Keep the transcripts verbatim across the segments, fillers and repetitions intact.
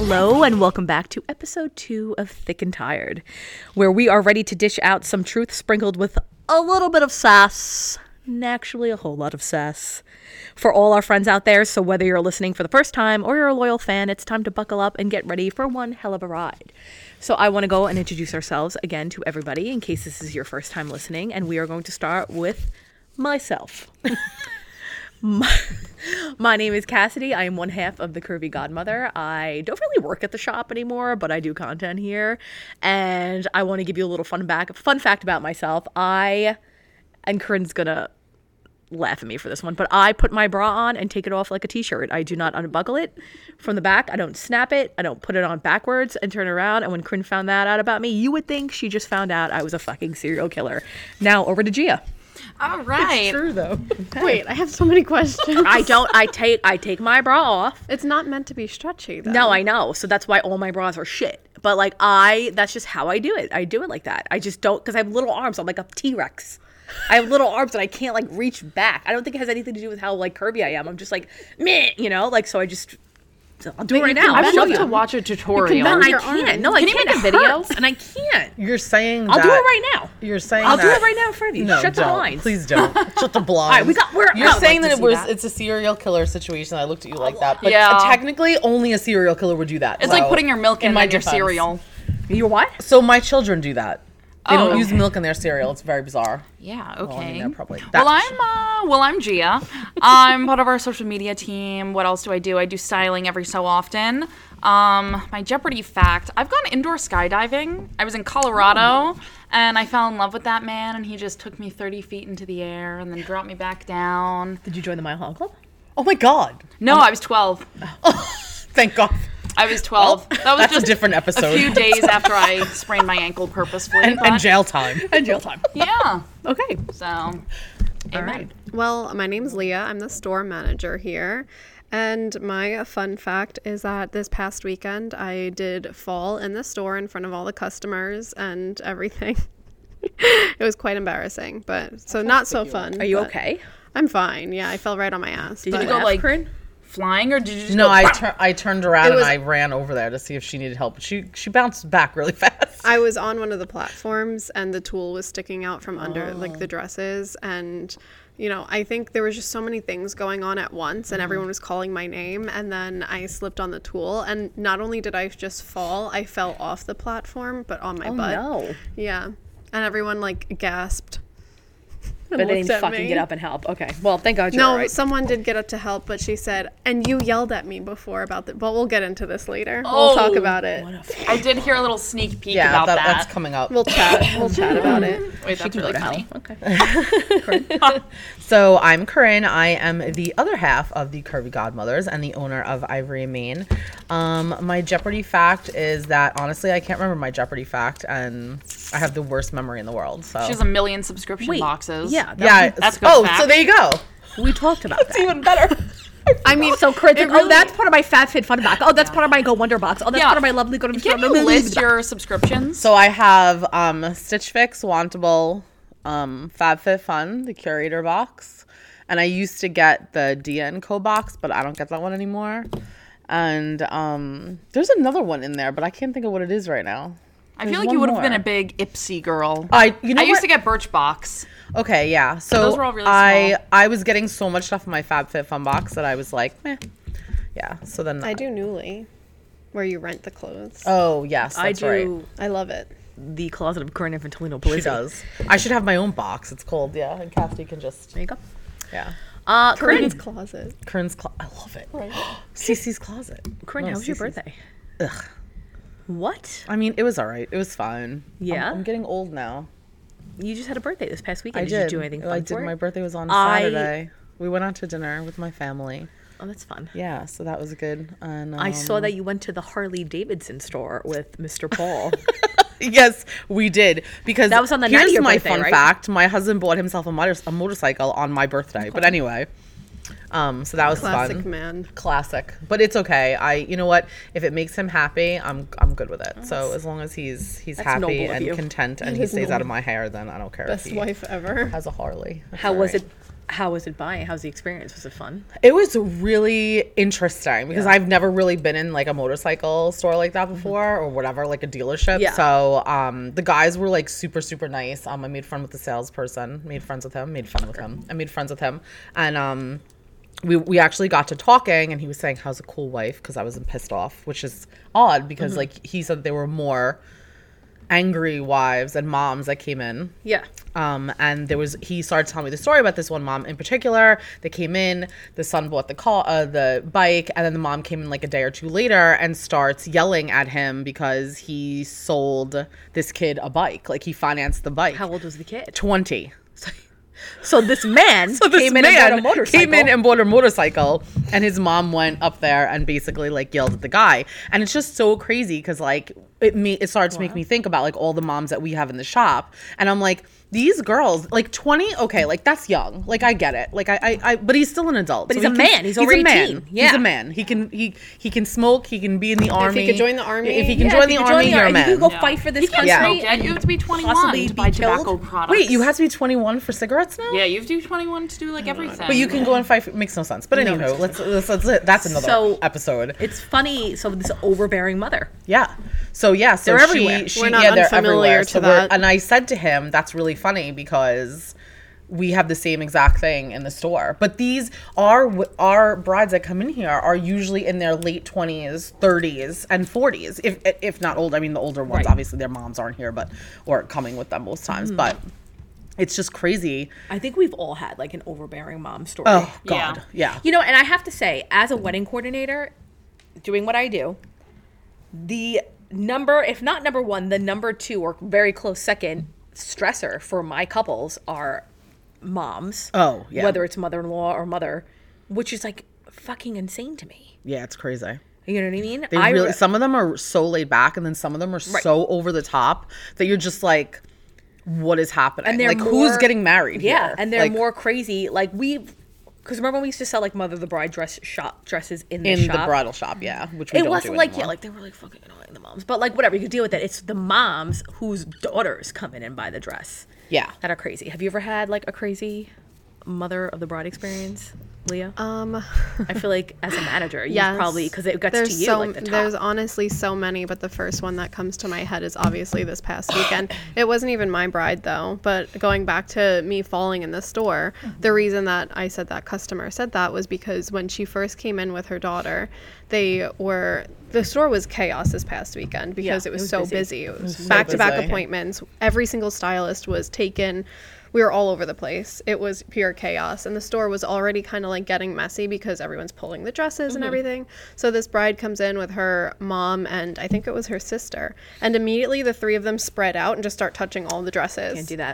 Hello and welcome back to episode two of Thick and Tired, where we are ready to dish out some truth sprinkled with a little bit of sass, and actually a whole lot of sass, for all our friends out there. So whether you're listening for the first time or you're a loyal fan, it's time to buckle up and get ready for one hell of a ride. So I want to go and introduce ourselves again to everybody in case this is your first time listening, and we are going to start with myself. My, my name is Cassidy. I am one half of the Curvy Godmother. I don't really work at the shop anymore, but I do content here. And I want to give you a little fun back, fun fact about myself. I, and Corinne's going to laugh at me for this one, but I put my bra on and take it off like a t-shirt. I do not unbuckle it from the back. I don't snap it. I don't put it on backwards and turn around. And when Corinne found that out about me, you would think she just found out I was a fucking serial killer. Now over to Gia. All right. It's true though. Okay. Wait, I have so many questions. I don't. I take. I take my bra off. It's not meant to be stretchy though. No, I know. So that's why all my bras are shit. But like I, that's just how I do it. I do it like that. I just don't because I have little arms. I'm like a T-Rex. I have little arms and I can't like reach back. I don't think it has anything to do with how like curvy I am. I'm just like meh, you know. Like so, I just. I'll do it right now. I would I'll love show to you. watch a tutorial. No, I can't. No, I Can you can't. make a It video? hurts, and I can't. You're saying I'll that. do it right now. You're saying I'll that. do it right now in front of you. No, Shut the don't. blinds. Please don't. Shut the blinds. All right, we got. We're. You're I would saying like that to it was see that. it's a serial killer situation. I looked at you like that, but Yeah. technically only a serial killer would do that. It's So, like putting your milk in, in my in your defense. cereal. You what? So my children do that. They Oh, don't use okay. milk in their cereal. It's very bizarre. Yeah, Well, I okay. mean, they're probably well, that- I'm uh, well, I'm Gia. I'm part of our social media team. What else do I do? I do styling every so often. Um, my Jeopardy fact: I've gone indoor skydiving. I was in Colorado, and I fell in love with that man, and he just took me thirty feet into the air and then dropped me back down. Did you join the Mile High Club? Oh my God! No, I was twelve. Thank God. I was twelve. that was That's just a different episode. a few days after I sprained my ankle purposefully. and, but, and jail time. And jail time. Yeah. Okay. So. All Amen. right. Well, my name's Leah. I'm the store manager here. And my fun fact is that this past weekend I did fall in the store in front of all the customers and everything. It was quite embarrassing, but so not so fun. Are you but okay? I'm fine. Yeah, I fell right on my ass. Did but you go laugh, like Corinne? flying, or did you just No, go, I "Bah!" tur- I turned around It was- and I ran over there to see if she needed help. But she she bounced back really fast. I was on one of the platforms and the tool was sticking out from under like the dresses, and you know, I think there was just so many things going on at once and everyone was calling my name, and then I slipped on the tool, and not only did I just fall, I fell off the platform but on my Oh butt. no! Yeah. And everyone like gasped. But they looked didn't at fucking me. get up and help. Okay. Well, thank God you're No, all right. someone did get up to help, but she said, and you yelled at me before about that. But we'll get into this later. Oh, we'll talk about it. What a f- I did hear a little sneak peek yeah, about that, that. that's coming up. We'll chat. We'll chat about it. Wait, She that's can go really to hell. funny. Okay. So I'm Corinne. I am the other half of the Curvy Godmothers and the owner of Ivory and Maine. Um, my Jeopardy fact is that honestly, I can't remember my Jeopardy fact, and I have the worst memory in the world. So She has a million subscription Wait, boxes. yeah, that yeah. that's a good oh, fact. so there you go. we talked about that. Even better. I mean, So Corinne's like, It oh, really- that's part of my Fat Fit Fun box. Oh, that's part of my Go Wonder box. Oh, that's Yeah. part of my lovely Go to Can you list your subscriptions? So I have um, Stitch Fix, Wantable, um, FabFitFun, the curator box, and I used to get the Dia and Co box, but I don't get that one anymore. And um, there's another one in there, but I can't think of what it is right now. I There's feel like one you would have more. been a big Ipsy girl. I you know I used what? to get Birchbox. Okay, yeah. So those were all really I small. I was getting so much stuff in my FabFitFun box that I was like, meh. Yeah. So then I do Newly, where you rent the clothes. Oh yes, I that's do right. I love it. the Closet of Corinne Infantolino She Polizzi. does. I should have my own box. It's called yeah, and Cassidy can just There you go. yeah. Uh, Corinne's Corinne, closet. Corinne's clo- I love it. Cece's closet. Corinne, No, how was your Cece's. birthday? Ugh. What? I mean, it was all right. It was fine. Yeah? I'm, I'm getting old now. You just had a birthday this past weekend. I did. did. you do anything fun I did. for My it? birthday was on I- Saturday. We went out to dinner with my family. Oh, that's fun. Yeah, so that was good. And um, I saw that you went to the Harley Davidson store with Mister Paul. Yes, we did because That was on the night of here's your my birthday, fun right? fact: my husband bought himself a, motor- a motorcycle on my birthday. But anyway, um, so that was Classic fun. man. Classic, but it's okay. I, you know what? If it makes him happy, I'm I'm good with it. So as long as he's he's that's happy noble of and you. content and That he is stays out of noble. my hair, then I don't care Best if he wife ever. has a Harley. That's How all was right. it? How was it buying? How's the experience? Was it fun? It was really interesting because I've never really been in like a motorcycle store like that before or whatever, like a dealership. Yeah. So um, the guys were like super, super nice. Um, I made friends with the salesperson, made friends with him, made fun with him. I made friends with him. And um, we, we actually got to talking and he was saying, how's a cool wife? Because I wasn't pissed off, which is odd because like he said there were more angry wives and moms that came in. Yeah. Um, and there was, he started telling me the story about this one mom in particular. They came in, the son bought the car, uh, the bike, and then the mom came in like a day or two later and starts yelling at him because he sold this kid a bike. Like he financed the bike. How old was the kid? twenty. So this man So this came in man and bought a motorcycle. came in and bought a motorcycle, and his mom went up there and basically like yelled at the guy. And it's just so crazy because like it me it started to make me think about like all the moms that we have in the shop, and I'm like, these girls, like twenty, okay, like that's young, like I get it, like I, I, I but he's still an adult. But so he's a he man. can, He's over a man. eighteen. Yeah. He's a man. He can he he can smoke. He can be in the army. If he could join the army. If he can Yeah, join if the you could army, join the you're a army, man. you can go Yeah. fight for this You can't country. smoke yet. and You have to be twenty-one possibly to buy be killed. tobacco products. Wait, you have to be twenty-one for cigarettes now? Yeah, you have to be twenty-one to do like everything. But you can go and fight. For, makes no sense. But No, anywho, let's, let's let's that's another So- episode. It's funny. So this overbearing mother. Yeah. So yeah, so They're she, everywhere. she We're not yeah, they're unfamiliar everywhere. to So we're- that. and I said to him, that's really funny because we have the same exact thing in the store. But these are our brides that come in here are usually in their late twenties, thirties, and forties, if if not old. I mean, the older ones, Right. obviously, their moms aren't here, but or coming with them most times. But it's just crazy. I think we've all had like an overbearing mom story. Oh Yeah. God, yeah. You know, and I have to say, as a wedding coordinator, doing what I do, the number, if not number one, the number two or very close second stressor for my couples are moms. Oh, yeah. Whether it's mother-in-law or mother, which is like fucking insane to me. Yeah, it's crazy. You know what I mean? They I really, re- some of them are so laid back, and then some of them are so over the top that you're just like, what is happening? and they're like, more, who's getting married? Yeah, here? and they're Like, more crazy. Like we, because remember when we used to sell like mother of the bride dress shop dresses in the in shop? the bridal shop. Yeah, which we It don't wasn't do like yeah, anymore. like they were like fucking annoying the moms, but like whatever, you could deal with it. It's the moms whose daughters come in and buy the dress yeah. that are crazy. Have you ever had like a crazy mother of the bride experience, Leah? Um, I feel like as a manager, you yes. probably because it gets there's to you so, like the top. There's honestly so many, but the first one that comes to my head is obviously this past weekend. It wasn't even my bride though, but going back to me falling in the store, the reason that I said that customer said that was because when she first came in with her daughter, they were the store was chaos this past weekend because Yeah, it was, it was so busy. busy. It was so back to back busy. appointments. Every single stylist was taken. We were all over the place. It was pure chaos. And the store was already kind of like getting messy because everyone's pulling the dresses and everything. So this bride comes in with her mom and I think it was her sister. And immediately the three of them spread out and just start touching all the dresses. Can't do that.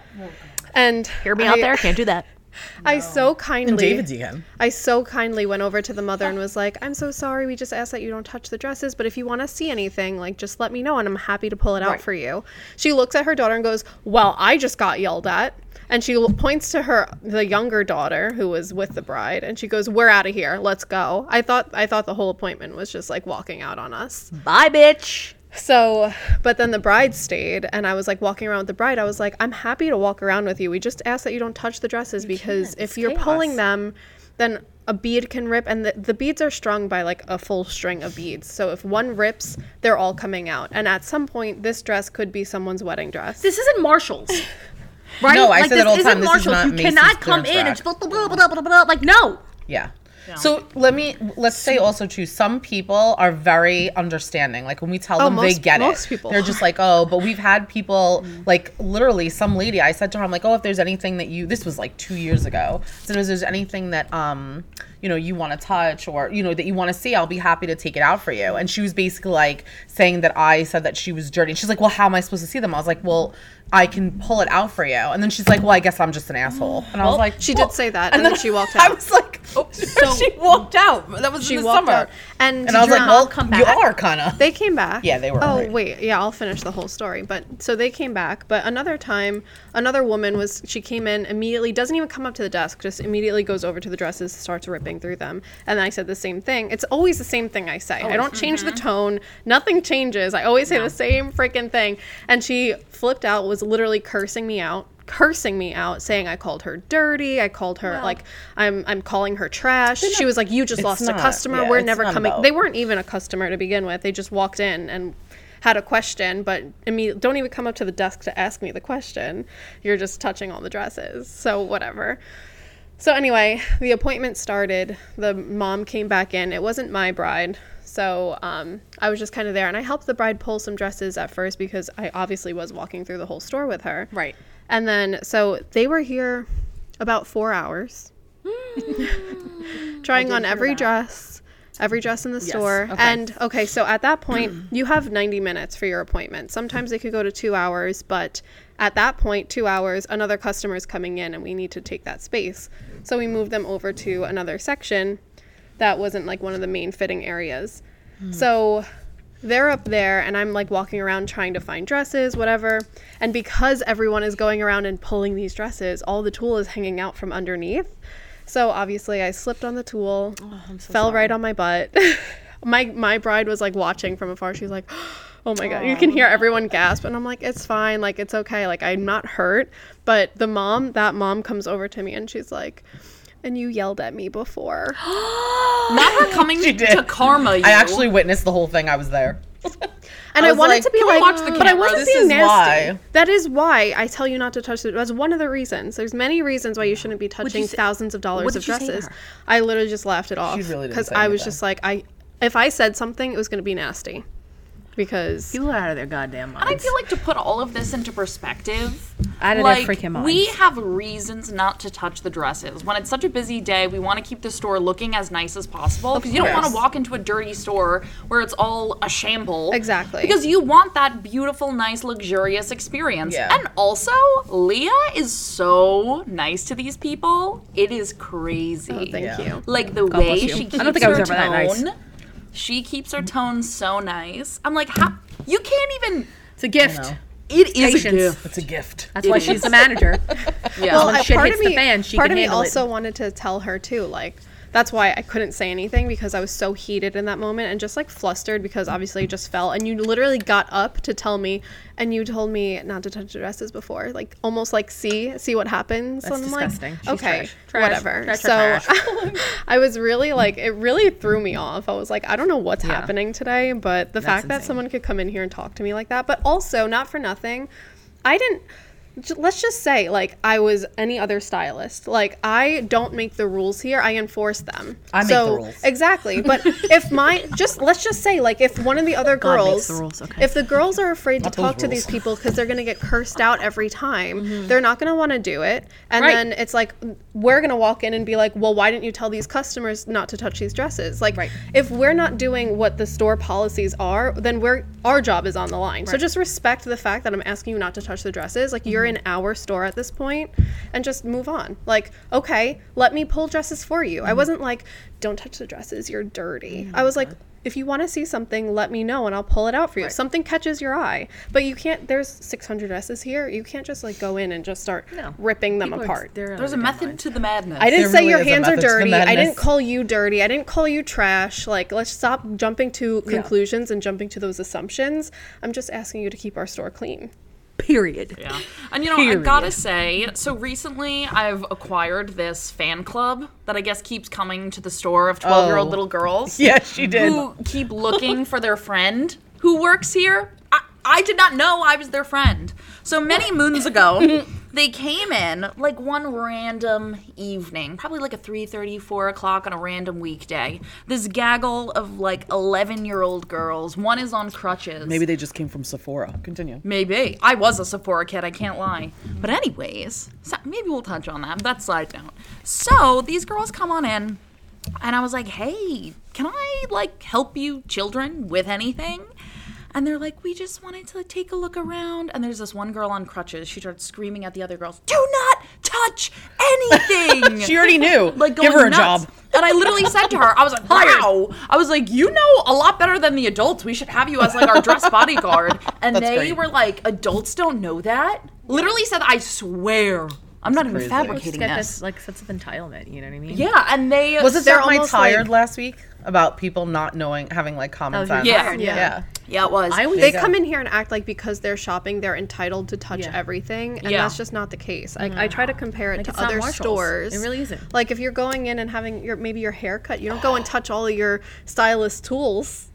And Hear me I, out there. Can't do that. I so kindly And David's again. I so kindly went over to the mother and was like, I'm so sorry. We just asked that you don't touch the dresses. But if you want to see anything, like, just let me know. And I'm happy to pull it out Right. for you. She looks at her daughter and goes, well, I just got yelled at. And she l- points to her, the younger daughter who was with the bride. And she goes, we're out of here. Let's go. I thought, I thought the whole appointment was just like walking out on us. Bye, bitch. So, but then the bride stayed, and I was like walking around with the bride. I was like, I'm happy to walk around with you. We just ask that you don't touch the dresses because can't. if It's you're chaos. pulling them, then a bead can rip, and the, the beads are strung by like a full string of beads. So if one rips, they're all coming out. And at some point, this dress could be someone's wedding dress. This isn't Marshall's. Right? No, I like, say this that all the isn't time. This is Marshall's. not You Macy's cannot come clearance in and rack. just blah, blah, blah, blah, blah, blah, like no. Yeah. So let me let's say also too, some people are very understanding. Like when we tell Oh, them they most- get most it, people. they're just like, oh. But we've had people like literally some lady. I said to her, I'm like, oh, if there's anything that you this was like two years ago. So if there's anything that um you know you want to touch or you know that you want to see, I'll be happy to take it out for you. And she was basically like saying that I said that she was dirty. And she's like, well, how am I supposed to see them? I was like, well, I can pull it out for you. And then she's like, well, I guess I'm just an asshole. And I was Well, like, She well- did say that, and then she walked out. I was like, oh, so she walked out. That was She in the walked summer. out. And, And I was your like, mom well, come you back? are kind of. They came back. Yeah, they were Oh, alright. wait. Yeah, I'll finish the whole story. But so they came back. But another time, another woman was, she came in immediately, doesn't even come up to the desk, just immediately goes over to the dresses, starts ripping through them. And then I said the same thing. It's always the same thing I say. I don't change the tone. Nothing changes. I always say the same freaking thing. And she flipped out, was literally cursing me out. cursing me out, saying I called her dirty. I called her, like, I'm I'm calling her trash. She was like, you just lost not- a customer. yeah, We're it's never not coming. about- They weren't even a customer to begin with. They just walked in and had a question, but immediately don't even come up to the desk to ask me the question. You're just touching all the dresses. So whatever. So anyway, the appointment started. The mom came back in. It wasn't my bride. So um, I was just kind of there. And I helped the bride pull some dresses at first because I obviously was walking through the whole store with her. Right. And then, so they were here about four hours. trying on every dress, every dress in the store. okay. And, okay, so at that point, you have ninety minutes for your appointment. Sometimes it could go to two hours, but at that point, two hours, another customer is coming in and we need to take that space. So we moved them over to another section that wasn't like one of the main fitting areas. So they're up there and I'm like walking around trying to find dresses, whatever. And because everyone is going around and pulling these dresses, all the tulle is hanging out from underneath. So obviously I slipped on the tulle, Oh, I'm so fell sorry. right on my butt. my my bride was like watching from afar. She was like, oh my God, you can hear everyone gasp. And I'm like, it's fine. Like, it's okay. Like, I'm not hurt. But the mom, that mom comes over to me and she's like, and you yelled at me before. Not her coming She did. to karma you. I actually witnessed the whole thing. I was there. And I I, was wanted like, to be "Can we like, watch the but I cameras? wasn't This being is nasty. why. That is why I tell you not to touch it. That's one of the reasons. There's many reasons why you shouldn't be you touching say- thousands of dollars what of did you say to dresses. her? I literally just laughed it off really didn't because say I was anything. just like, I, if I said something, it was going to be nasty, because People are out of their goddamn minds. And I feel like to put all of this into perspective, Out of their like, freaking minds. we have reasons not to touch the dresses. When it's such a busy day, we want to keep the store looking as nice as possible because you don't want to course. walk into a dirty store where it's all a shamble. Exactly. Because you want that beautiful, nice, luxurious experience. Yeah. And also, Leah is so nice to these people. It is crazy. oh, thank Yeah. you. Like the God way bless you. she keeps I don't think I was her ever that nice. tone. She keeps her tone so nice. I'm like, how you can't even. It's a gift. know. It is Patience. a gift. It's a gift. That's why she's the manager. Yeah. when I- shit part hits of the me, fan, she part can of me handle it. also wanted to tell her too, like, that's why I couldn't say anything, because I was so heated in that moment and just like flustered because obviously I just fell, and you literally got up to tell me, and you told me not to touch the dresses before, like almost like see see what happens. That's and I'm disgusting. like, She's okay, trash. Trash. whatever. Trash or so trash. I was really like, it really threw me off. I was like, I don't know what's Yeah. happening today, but the fact that insane. someone could come in here and talk to me like that, but also not for nothing, I didn't. j- Let's just say, like, I was any other stylist. Like, I don't make the rules here; I enforce them. I make so, the rules. Exactly. But if my just let's just say, like, if one of the other God makes girls, the rules, okay. if the girls are afraid to Not those talk to rules. these people because they're gonna get cursed out every time, they're not gonna want to do it. And Right. then it's like we're gonna walk in and be like, well, why didn't you tell these customers not to touch these dresses? Like, Right. if we're not doing what the store policies are, then we're our job is on the line. So just respect the fact that I'm asking you not to touch the dresses. Like, you're in our store at this point, and just move on. Like, okay, let me pull dresses for you. I wasn't like, don't touch the dresses, you're dirty. I was like, if you want to see something, let me know and I'll pull it out for you. Something catches your eye. But you can't, there's six hundred dresses here. You can't just like go in and just start No. ripping them People are- apart. they're out of There's a their method minds. to the madness. I didn't There say really your is a hands are method to the dirty. I didn't madness. call you dirty. I didn't call you trash. Like, let's stop jumping to conclusions and jumping to those assumptions. I'm just asking you to keep our store clean. Period. Yeah. And you know, I gotta say, so recently I've acquired this fan club that I guess keeps coming to the store of twelve year old Oh. little girls. Yes, she did. Who keep looking for their friend who works here. I, I did not know I was their friend. So many moons ago, they came in like one random evening, probably like a three thirty, four o'clock on a random weekday. This gaggle of like eleven year old girls. One is on crutches. Maybe they just came from Sephora. Continue. Maybe. I was a Sephora kid, I can't lie. But anyways, so maybe we'll touch on that. That's side note. So these girls come on in, and I was like, hey, can I, like, help you children with anything? And they're like, we just wanted to take a look around. And there's this one girl on crutches. She starts screaming at the other girls, do not touch anything. She already knew. Like, Give going her a nuts. job. And I literally said to her, I was like, wow. I was like, you know a lot better than the adults. We should have you as like our dress bodyguard. And That's they great. were like, adults don't know that? Literally said, I swear I'm not even crazy. Just fabricating get this. this like sense of entitlement. You know what I mean? Yeah, and they Was it They're Set My almost Tired like- last week about people not knowing, having like common Oh, sense? yeah. tired, Yeah. yeah. Yeah, it was. I always They go. come in here and act like because they're shopping, they're entitled to touch Yeah. everything, and Yeah. that's just not the case. Like I try to compare it Like, to it's not other Marshalls. stores. It really isn't. Like if you're going in and having your maybe your hair cut, you don't go and touch all of your stylist tools.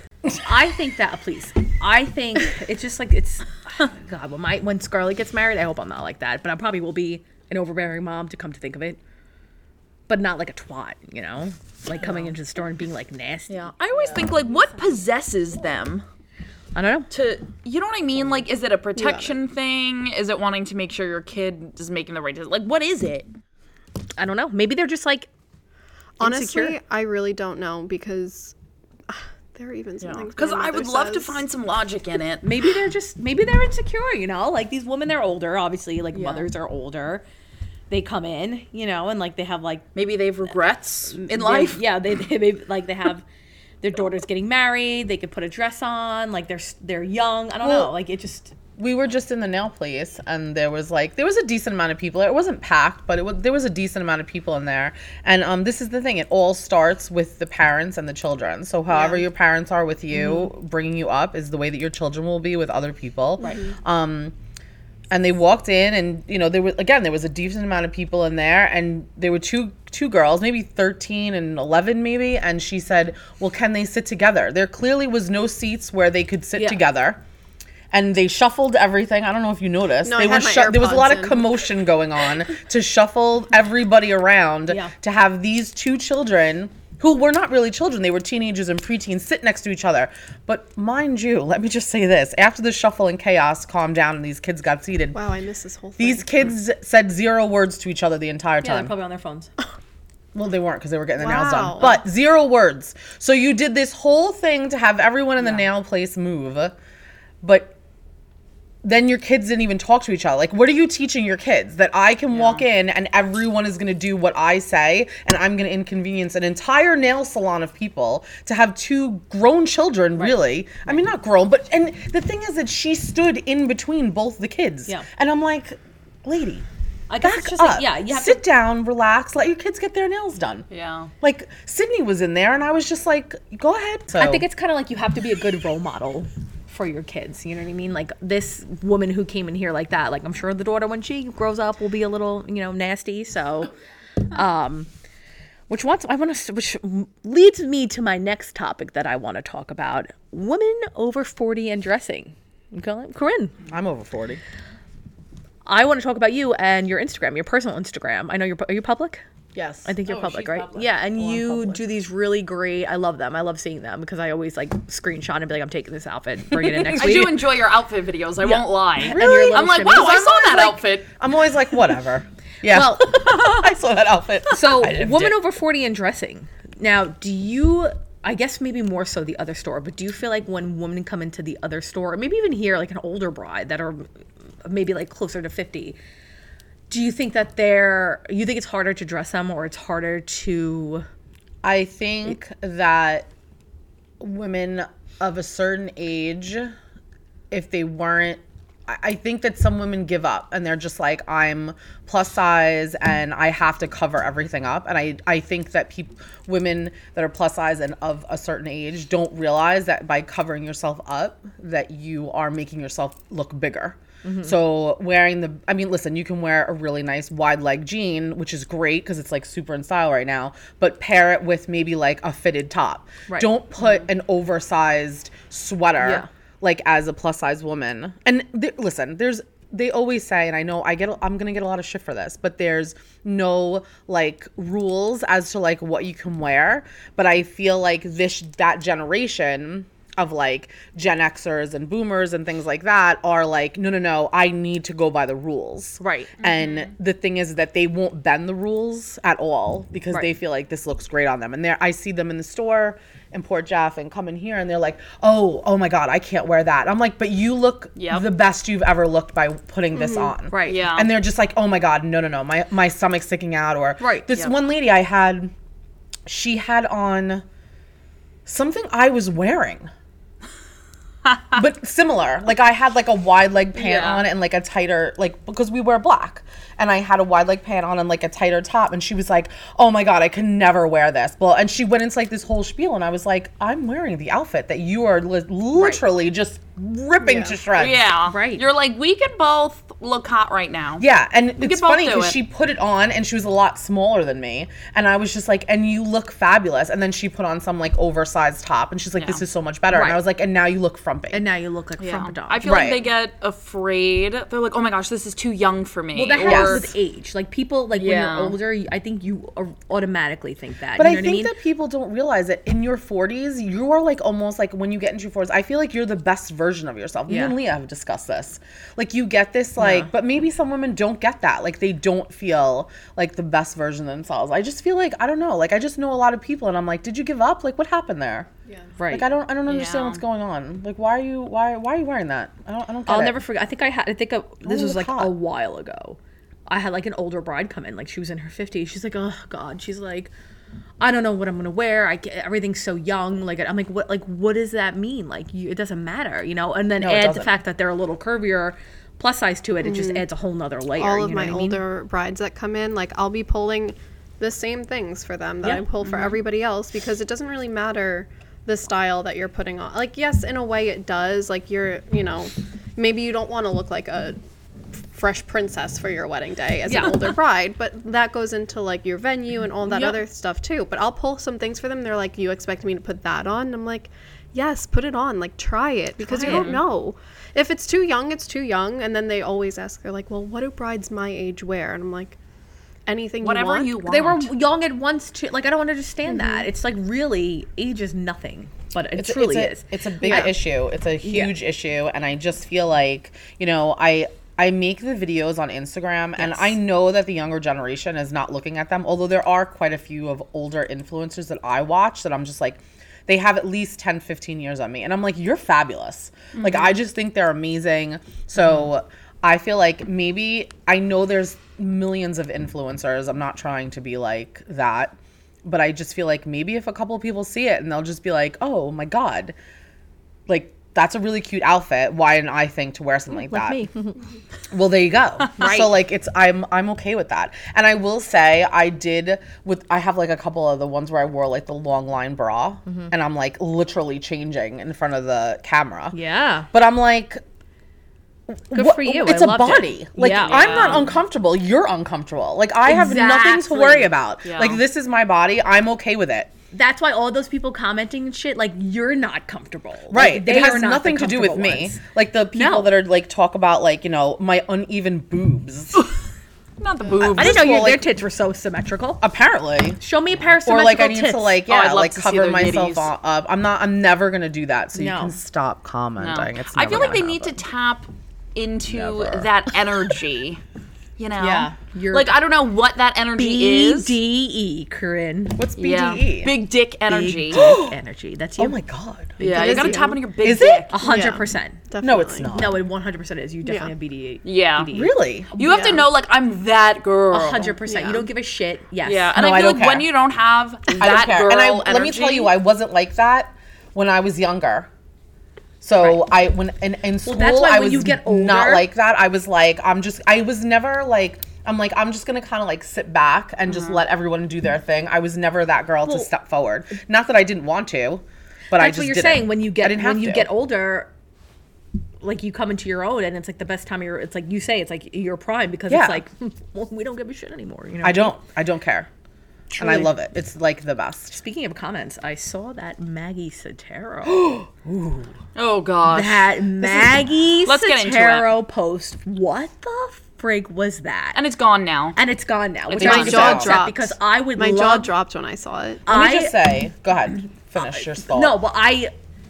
I think that please. I think it's just like it's God. When my when Scarlett gets married, I hope I'm not like that. But I probably will be an overbearing mom to come to think of it. But not like a twat, you know, like coming into the store and being like nasty. yeah. I always think, like, what possesses them I don't know. to, you know what I mean? Like, is it a protection thing? Is it wanting to make sure your kid is making the right decision? Like, what is it? I don't know. Maybe they're just like Honestly, insecure. I really don't know because uh, there are even some things. Because my I mother would love to says. find some logic in it. maybe they're just maybe they're insecure, you know, like these women, they're older, obviously, like Yeah. mothers are older, they come in, you know, and like they have like Maybe they have regrets in they- life. yeah, they, they maybe, like they have their daughter's getting married, they could put a dress on, like they're s- they're young, I don't Well, know, like it just We were just in the nail place, and there was like there was a decent amount of people. It wasn't packed, but it was there was a decent amount of people in there. And um, this is the thing: it all starts with the parents and the children. So, however Yeah. your parents are with you, bringing you up, is the way that your children will be with other people. Right. Um, and they walked in, and you know there was again there was a decent amount of people in there, and there were two two girls, maybe thirteen and eleven, maybe. And she said, "Well, can they sit together?" There clearly was no seats where they could sit Yeah. together. And they shuffled everything. I don't know if you noticed. No, they I had were my there was a lot AirPods of in. commotion going on to shuffle everybody around Yeah. to have these two children who were not really children. They were teenagers and preteens sit next to each other. But mind you, let me just say this. After the shuffle and chaos calmed down and these kids got seated, Wow, I missed this whole thing. these kids said zero words to each other the entire yeah, they're time. probably on their phones. Well, they weren't because they were getting their nails Wow. done. But zero words. So you did this whole thing to have everyone in the nail place move. But then your kids didn't even talk to each other. Like, what are you teaching your kids? That I can walk in and everyone is going to do what I say and I'm going to inconvenience an entire nail salon of people to have two grown children, really. I mean, not grown, but, and the thing is that she stood in between both the kids. Yeah. And I'm like, lady, I guess back it's just up. like, yeah, you have Sit to down, relax, let your kids get their nails done. Yeah. Like, Sydney was in there and I was just like, go ahead. So, I think it's kind of like you have to be a good role model for your kids. You know what I mean? Like this woman who came in here like that, like I'm sure the daughter when she grows up will be a little, you know, nasty. So, um, which wants I want to, which leads me to my next topic that I want to talk about: women over forty and dressing. Okay, Corinne, I'm over forty. I want to talk about you and your Instagram, your personal Instagram. I know you're, are you public? Yes. I think you're Oh, public, she's right? public. Yeah, and Oh, I'm you public. do these really great. I love them. I love seeing them because I always like screenshot and be like, "I'm taking this outfit, bring it in next I week." do enjoy your outfit videos. I won't lie. And your little I'm like, shimmies. wow, I I'm saw always that like- outfit. I'm always like, whatever. Yeah. Well, I saw that outfit. so I didn't woman dip. over forty and dressing. Now, do you? I guess maybe more so the other store, but do you feel like when women come into the other store, or maybe even here, like an older bride that are maybe like closer to fifty? Do you think that they're, you think it's harder to dress them or it's harder to, I think that women of a certain age, if they weren't, I I think that some women give up and they're just like, I'm plus size and I have to cover everything up. And I, I think that people, women that are plus size and of a certain age don't realize that by covering yourself up, that you are making yourself look bigger. So wearing the, I mean, listen, you can wear a really nice wide leg jean, which is great because it's like super in style right now, but pair it with maybe like a fitted top. Right. Don't put an oversized sweater Yeah. like as a plus size woman. And th- listen, there's, they always say, and I know I get, I'm going to get a lot of shit for this, but there's no like rules as to like what you can wear. But I feel like this, that generation of like Gen Xers and boomers and things like that are like, no, no, no, I need to go by the rules. Right. And the thing is that they won't bend the rules at all because Right. they feel like this looks great on them. And there, I see them in the store in Port Jeff and come in here and they're like, oh, oh my God, I can't wear that. I'm like, but you look Yep. the best you've ever looked by putting this on. right. Yeah. And they're just like, oh my God, no, no, no, my, my stomach's sticking out. Or Right, this yep. one lady I had, she had on something I was wearing. but similar. Like I had like a wide leg pant Yeah. on and like a tighter, like because we wear black. and I had a wide leg pant on and like a tighter top, and she was like, oh my god, I can never wear this. Well, and she went into like this whole spiel, and I was like, I'm wearing the outfit that you are li- literally right. just ripping yeah. to shreds. Yeah. Right. You're like, we could both look hot right now. Yeah, and we it's could both funny do because it. she put it on and she was a lot smaller than me, and I was just like, and you look fabulous. And then she put on some like oversized top, and she's like, Yeah. this is so much better. Right. And I was like, and now you look frumpy. And now you look like Yeah. Frumpadog. I feel Right. like they get afraid. They're like, oh my gosh, this is too young for me. Well, that Or- happens with age. Like people, like Yeah. when you're older, you- I think you au- automatically think that. But you I know think what I mean? that people don't realize that in your forties, you are like almost like when you get into your forties, I feel like you're the best version of yourself. Me Yeah. and Leah have discussed this. Like you get this like, Yeah. but maybe some women don't get that. Like they don't feel like the best version of themselves. I just feel like, I don't know, like I just know a lot of people and I'm like, did you give up? Like what happened there? Yeah. Right. Like I don't, I don't understand Yeah. what's going on. Like why are you, why, why are you wearing that? I don't, I don't get I'll it. never forget. I think I had. I think a, this you was look like hot. a while ago. I had like an older bride come in. Like she was in her fifties. She's like, oh god. She's like, I don't know what I'm gonna wear. I get, everything's so young. Like I'm like, what? Like what does that mean? Like you, it doesn't matter, you know. And then No, it add the doesn't. fact that they're a little curvier, plus size to it. It just adds a whole nother layer. All you of know my what I mean? older brides that come in, like I'll be pulling the same things for them that Yeah. I pull for everybody else because it doesn't really matter the style that you're putting on. Like yes, in a way it does. Like you're, you know, maybe you don't want to look like a fresh princess for your wedding day as Yeah. an older bride, but that goes into like your venue and all that Yep. other stuff too. But I'll pull some things for them. They're like, you expect me to put that on? And I'm like, yes, put it on. Like try it because Try you it. don't know. If it's too young, it's too young. And then they always ask, they're like, well, what do brides my age wear? And I'm like, anything Whatever you you want. want. They were young at once too. Like I don't understand Mm-hmm. that. It's like really age is nothing, but it It's, truly it's a, is. It's a big Yeah. issue. It's a huge issue, and I just feel like you know, I I make the videos on Instagram, and Yes. I know that the younger generation is not looking at them. Although there are quite a few of older influencers that I watch that I'm just like, they have at least ten, fifteen years on me, and I'm like, you're fabulous. Mm-hmm. Like I just think they're amazing. So. Mm-hmm. I feel like maybe I know there's millions of influencers. I'm not trying to be like that, but I just feel like maybe if a couple of people see it and they'll just be like, "Oh my god, like that's a really cute outfit. Why didn't I think to wear something like, like that?" me. Well, there you go. Right. So like it's I'm I'm okay with that. And I will say I did with I have like a couple of the ones where I wore like the long line bra and I'm like literally changing in front of the camera. Yeah. But I'm like Good what- for you. It's I a loved it. body. Like Yeah. I'm not uncomfortable. You're uncomfortable. Like I have nothing to worry Exactly. about. Yeah. Like this is my body. I'm okay with it. That's why all those people commenting and shit, like you're not comfortable. Right. Like, they it has are not the nothing to do with comfortable me. ones. Like the people No. that are like talk about like, you know, my uneven boobs. Not the boobs. I didn't know First of your, all, their like- tits were so symmetrical. Apparently. Show me a pair of Or symmetrical like I need tits. to like Oh, I'd yeah, love like to see cover their myself yitties. on- up. I'm not I'm never gonna do that. So No. you can stop No. commenting. It's I never feel like gonna they need to happen. tap into Never. that energy. You know? Yeah, you're- Like, I don't know what that energy B is. D E, Corinne. What's B D E? Yeah. Big dick energy. Big dick energy. That's you. Oh my god. yeah, It you is gotta you. tap into your big Is dick. it? A hundred Yeah. percent. No, it's Definitely. not. No, it one hundred percent is. You definitely Yeah. have B D E. Yeah. B D E. Really? You have to Yeah. know, like, I'm that girl. A hundred percent. You Yeah. don't give a shit. Yes. Yeah, and No, I I feel don't like when care. you don't have that I don't care. girl And I, energy, let me tell you, I wasn't like that when I was younger. So I when in, in school that's why I when was you get not older- like that. I was like I'm just I was never like I'm like I'm just gonna kind of like sit back and just let everyone do their thing. I was never that girl Well- to step forward. Not that I didn't want to, but I That's just what you're didn't. saying. When you I get didn't when have you to. get older, like you come into your own, and it's like the best time of your. It's like you say, it's like your prime because Yeah. it's like well, we don't give a shit anymore. You know. I don't I don't care, and I Truly. love it. It's like the best. Speaking of comments, I saw that Maggie Sotero. oh gosh. that Maggie Let's get into Sotero post. What the frig was that? and it's gone now. And it's gone now. Which gone. I My was jaw upset dropped. because I would My love, jaw dropped when I saw it. Let me I- just say, go ahead, finish your thought. No, but I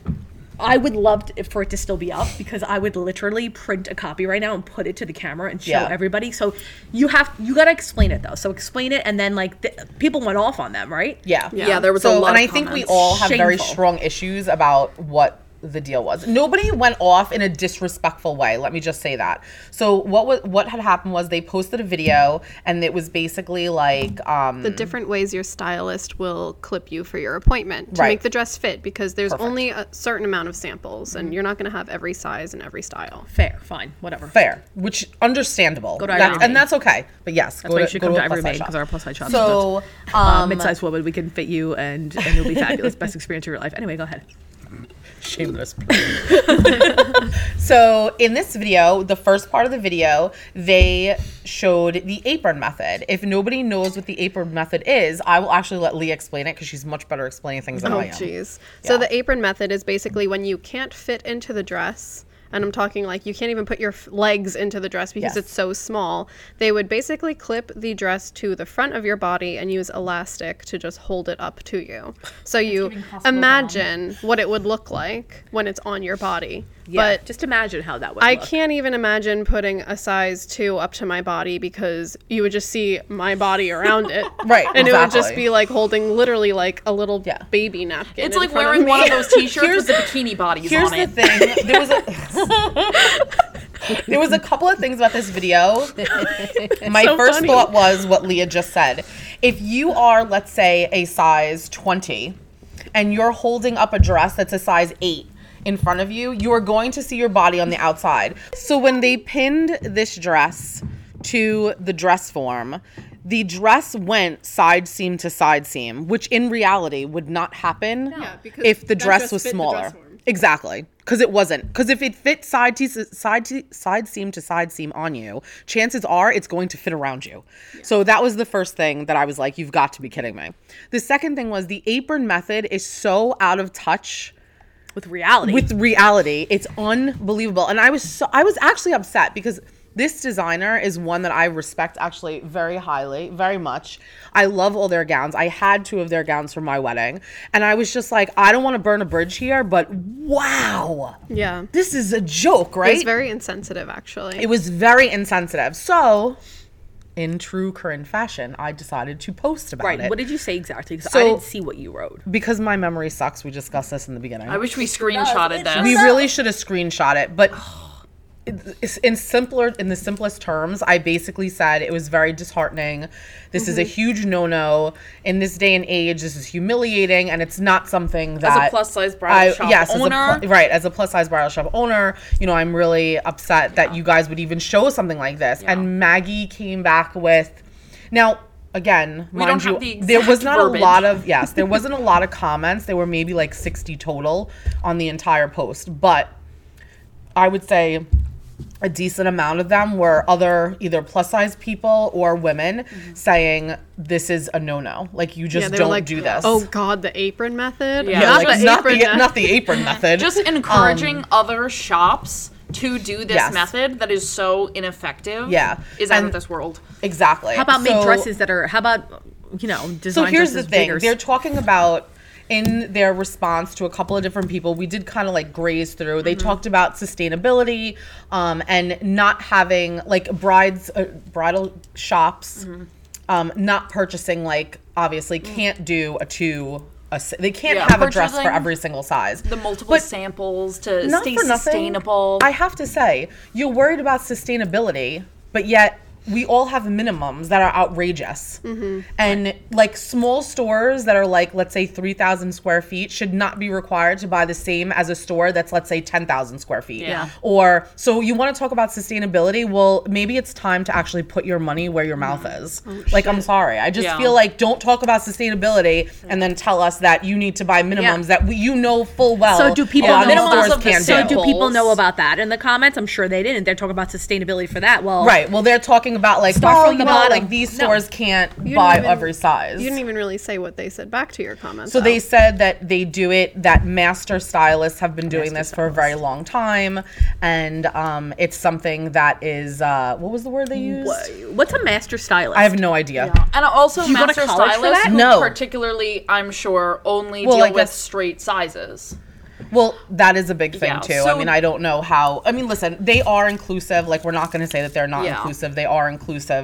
I would love to, for it to still be up because I would literally print a copy right now and put it to the camera and show Yeah. everybody. So you have you got to explain it though. So explain it and then like the, people went off on them, right? Yeah. Yeah, there was So- a lot and of I think we comments. all have very Shameful. strong issues about what the deal was. Nobody went off in a disrespectful way. Let me just say that. So what was what had happened was they posted a video, and it was basically like um, the different ways your stylist will clip you for your appointment to Right. make the dress fit, because there's Perfect. only a certain amount of samples, and you're not going to have every size and every style. Fair, fine, whatever. fair, which understandable. Go to That's- Irene and Maid. that's okay. But yes, That's go why you to, should go come to to a plus Ivory size Maid shop. because our plus size shop. So, uh, um, mid-sized woman, we can fit you, and and it'll be fabulous. Best experience of your life. Anyway, go ahead. shameless. So in this video, the first part of the video, they showed the apron method. If nobody knows what the apron method is, I will actually let Leah explain it because she's much better explaining things than Oh, I am. jeez. Yeah. So the apron method is basically when you can't fit into the dress, and I'm talking like you can't even put your f- legs into the dress because Yes. it's so small, they would basically clip the dress to the front of your body and use elastic to just hold it up to you. So you imagine what it would look like when it's on your body. Yeah, But just imagine how that would I look. can't even imagine putting a size two up to my body, because you would just see my body around it. Right, And it would just exactly. be like holding literally like a little Yeah. baby napkin. It's in like front wearing of one me. of those t-shirts with the bikini bodies Here's on the it. thing. There was a there was a couple of things about this video. My So first funny. thought was what Leah just said. If you are, let's say, a size twenty, and you're holding up a dress that's a size eight in front of you, you are going to see your body on the outside. So when they pinned this dress to the dress form, the dress went side seam to side seam, which in reality would not happen Yeah, because if the that dress just was fit the smaller. dress form. Exactly, because it wasn't. Because if it fit side to side to side seam to side seam on you, chances are it's going to fit around you. So that was the first thing that I was like, "You've got to be kidding me." The second thing was the apron method is so out of touch with reality. with reality. It's unbelievable, and I was so I was actually upset because this designer is one that I respect actually very highly, very much. I love all their gowns. I had two of their gowns for my wedding, and I was just like, I don't want to burn a bridge here, but wow, Yeah. this is a joke, right? It's very insensitive, actually. It was very insensitive. So, in true Corinne fashion, I decided to post about right. it. What did you say exactly? Because So- I didn't see what you wrote. because my memory sucks. We discussed this in the beginning. I wish we screenshotted this. We really should have screenshot it, but it's in simpler in the simplest terms, I basically said it was very disheartening. This is a huge no-no in this day and age. This is humiliating, and it's not something that plus size bridal shop yes, owner. As a, pl- right, as a plus size bridal shop owner, you know, I'm really upset that you guys would even show something like this. And Maggie came back with, now. Again, We mind don't you, have the there was exact not verbiage. a lot of yes, there wasn't a lot of comments. There were maybe like sixty total on the entire post, but I would say a decent amount of them were other either plus size people or women Mm-hmm. saying this is a no no. Like you just they were don't like, do this. Oh God, the apron method. Yeah, yeah, not like the not apron. the method. not the apron method. Just encouraging other shops to do this Yes. method that is so ineffective. Yeah. Is out And- of this world. exactly. How about make So- dresses that are? How about you know design So here's the dresses thing. bigger? They're talking about in their response to a couple of different people, we did kind of like graze through. They Mm-hmm. talked about sustainability um, and not having like brides, uh, bridal shops, Mm-hmm. um, not purchasing like obviously can't do a two. A, s- they can't Yeah, have a dress for purchasing every single size. The multiple But samples to not stay for nothing, sustainable. I have to say, you're worried about sustainability, but yet we all have minimums that are outrageous. Mm-hmm. And like small stores that are like, let's say three thousand square feet should not be required to buy the same as a store that's, let's say, ten thousand square feet. Yeah. Or, so you want to talk about sustainability? Well, maybe it's time to actually put your money where your mouth is. like, I'm sorry. I just Yeah. feel like don't talk about sustainability and then tell us that you need to buy minimums that we, you know full well. So do people a lot of know stores of the can't So do. do people know Samples. about that in the comments? I'm sure they didn't. They're talking about sustainability for that. Well, Right. Well, they're talking about like, Start oh, from the well, bottom. like these No. stores can't You buy didn't even- every size. You didn't even really say what they said back to your comments. So though. they said that they do it, that master stylists have been doing this for a very long time. And um, it's something that is, uh, what was the word they used? What's a master stylist? I have no idea. And also you go to master college for stylists that? who No. particularly, I'm sure, only Well, deal I with guess- straight sizes. Well, that is a big thing Yeah, too. I so- mean, I don't know how. I mean, listen, they are inclusive. Like, we're not going to say that they're not Yeah. inclusive. They are inclusive.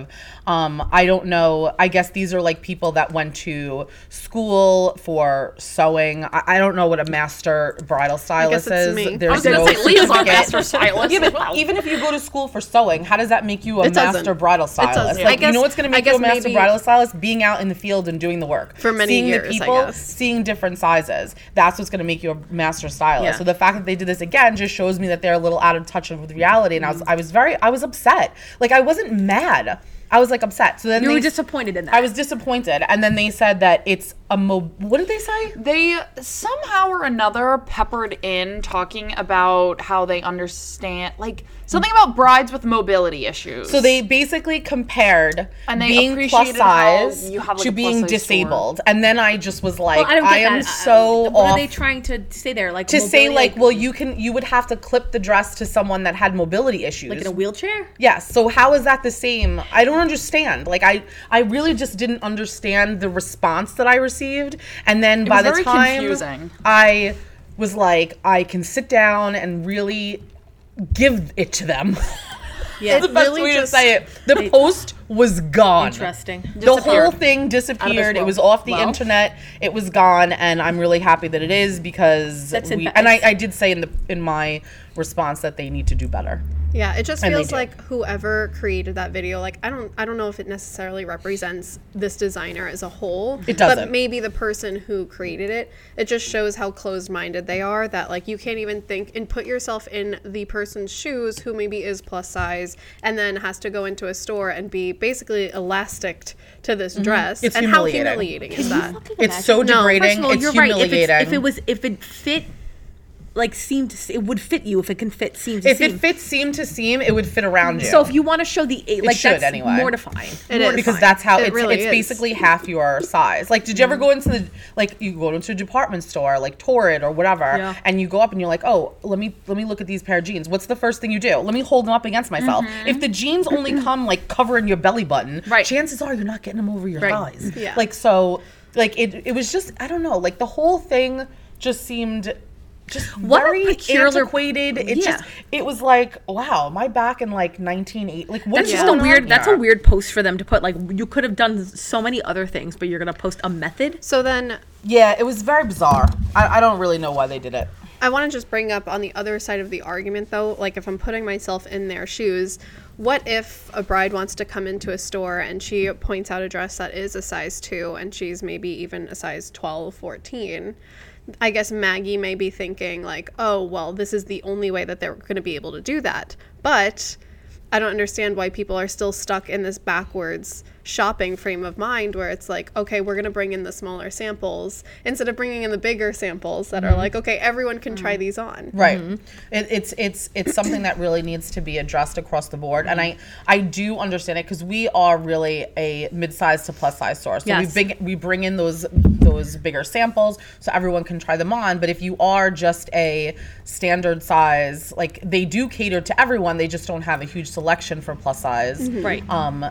Um, I don't know. I guess these are like people that went to school for sewing. I, I don't know what a master bridal stylist it's is. me. There's I was gonna no say Leah's our certificate. master stylist. Yeah, as but well. even if you go to school for sewing, how does that make you a It doesn't. master bridal stylist? doesn't. Like, I you know guess- what's going to I make you a guess master maybe- bridal stylist? Being out in the field and doing the work. For many seeing years, I the people, guess. seeing different sizes. That's what's going to make you a master stylist. Yeah. So the fact that they did this again just shows me that they're a little out of touch with reality. And I was, I was very, I was upset. Like, I wasn't mad. I was like upset. So then You they, were disappointed in that. I was disappointed. And then they said that it's a mo. What did they say? They somehow or another peppered in talking about how they understand, like something about brides with mobility issues. So they basically compared And they being plus appreciated how size you have, like, to a being plus-size disabled. And then I just was like, Well, I don't get I am that. so Uh, What off. are they trying to say there? Like to say mobility, like, well, you can, you would have to clip the dress to someone that had mobility issues. like in a wheelchair? Yes. So how is that the same? I don't understand. Like I, I really just didn't understand the response that I received. And then by was the very time confusing. I was like, I can sit down and really give it to them. Yeah. The best really way just- to say it. The post was gone. Interesting. The whole Disappeared. thing disappeared. It world. was off the Well. internet. It was gone, and I'm really happy that it is because That's we. in- And I, I did say in the in my response that they need to do better. Yeah, it just And they feels do. like whoever created that video, like I don't I don't know if it necessarily represents this designer as a whole. It doesn't. But maybe the person who created it, it just shows how closed-minded they are, that like you can't even think and put yourself in the person's shoes who maybe is plus size and then has to go into a store and be basically elastic to this dress. Mm-hmm. It's and humiliating. how humiliating is that? It's so No, degrading. First of all, it's you're right. humiliating. If, it's, if it was, if it fit, like seemed, to, it would fit you. If it can fit, seam to if seam. it fits seam to seam, it would fit around you. So if you want to show the eight, like should that's anyway. mortifying. It is. because that's how It it's really it's is. basically half your size. Like, did you ever go into the like you go into a department store like Torrid or whatever, Yeah. and you go up and you're like, oh, let me let me look at these pair of jeans. What's the first thing you do? Let me hold them up against myself. If the jeans only come like covering your belly button, Right. chances are you're not getting them over your Right. thighs. Yeah. Like so, like it it was just I don't know. Like the whole thing just seemed. Just What a very peculiar- antiquated. It Yeah. just it was like wow, am I back in like nineteen eighty? Like what's That's just going a on weird. That's a here? weird post for them to put. Like you could have done so many other things, but you're gonna post a method. So then Yeah, it was very bizarre. I, I don't really know why they did it. I want to just bring up on the other side of the argument, though, like if I'm putting myself in their shoes, what if a bride wants to come into a store and she points out a dress that is a size two and she's maybe even a size twelve, fourteen? I guess Maggie may be thinking, like, oh, well, this is the only way that they're going to be able to do that. But I don't understand why people are still stuck in this backwards shopping frame of mind where it's like, okay, we're going to bring in the smaller samples instead of bringing in the bigger samples that are like, okay, everyone can try these on. Right. It, it's it's it's something that really needs to be addressed across the board, and I I do understand it because we are really a mid-size to plus-size store. So Yes. we big we bring in those those bigger samples so everyone can try them on. But if you are just a standard size, like they do cater to everyone, they just don't have a huge selection for plus size. Right. Um,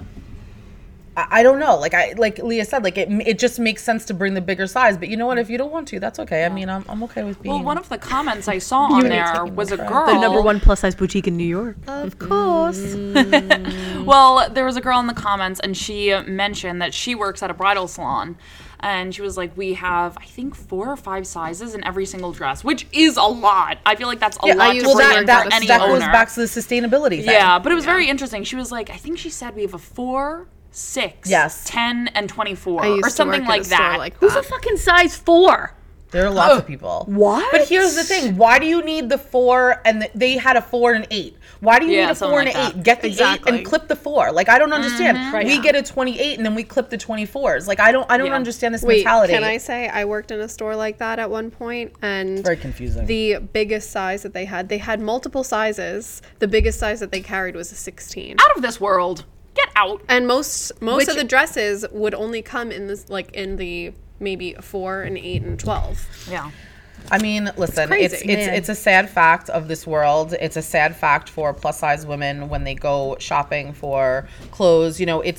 I I don't know. Like I, like Leah said, like it, it just makes sense to bring the bigger size. But you know what? If you don't want to, that's okay. I mean, I'm, I'm okay with being. Well, one of the comments I saw on were there taking was the a trip. girl. The number one plus size boutique in New York. Of course. Well, there was a girl in the comments, and she mentioned that she works at a bridal salon. And she was like, we have, I think, four or five sizes in every single dress, which is a lot. I feel like that's a Yeah, lot I to use well, bring that, in that, for any that owner. goes back to the sustainability thing. Yeah, but it was very interesting. She was like, I think she said we have a four, six, Yes. ten, and twenty-four, I used or to something work at like a store that. like Who's that. a fucking size four? There are lots of people. What? But here's the thing: why do you need the four? And the, they had a four and an eight. Why do you Yeah, need a something four like and an that. eight? Get the Exactly. eight and clip the four. Like I don't understand. Right. We Yeah. get a twenty-eight and then we clip the twenty-fours. Like I don't. I don't Yeah. understand this Wait, mentality. can I say I worked in a store like that at one point, and Very confusing. The biggest size that they had, they had multiple sizes. The biggest size that they carried was a sixteen. Out of this world. Get out. And most most Which- of the dresses would only come in this like in the maybe a four, an eight, and twelve. Yeah. I mean, listen, crazy, it's it's man. it's a sad fact of this world. It's a sad fact for plus size women when they go shopping for clothes. You know, it's it's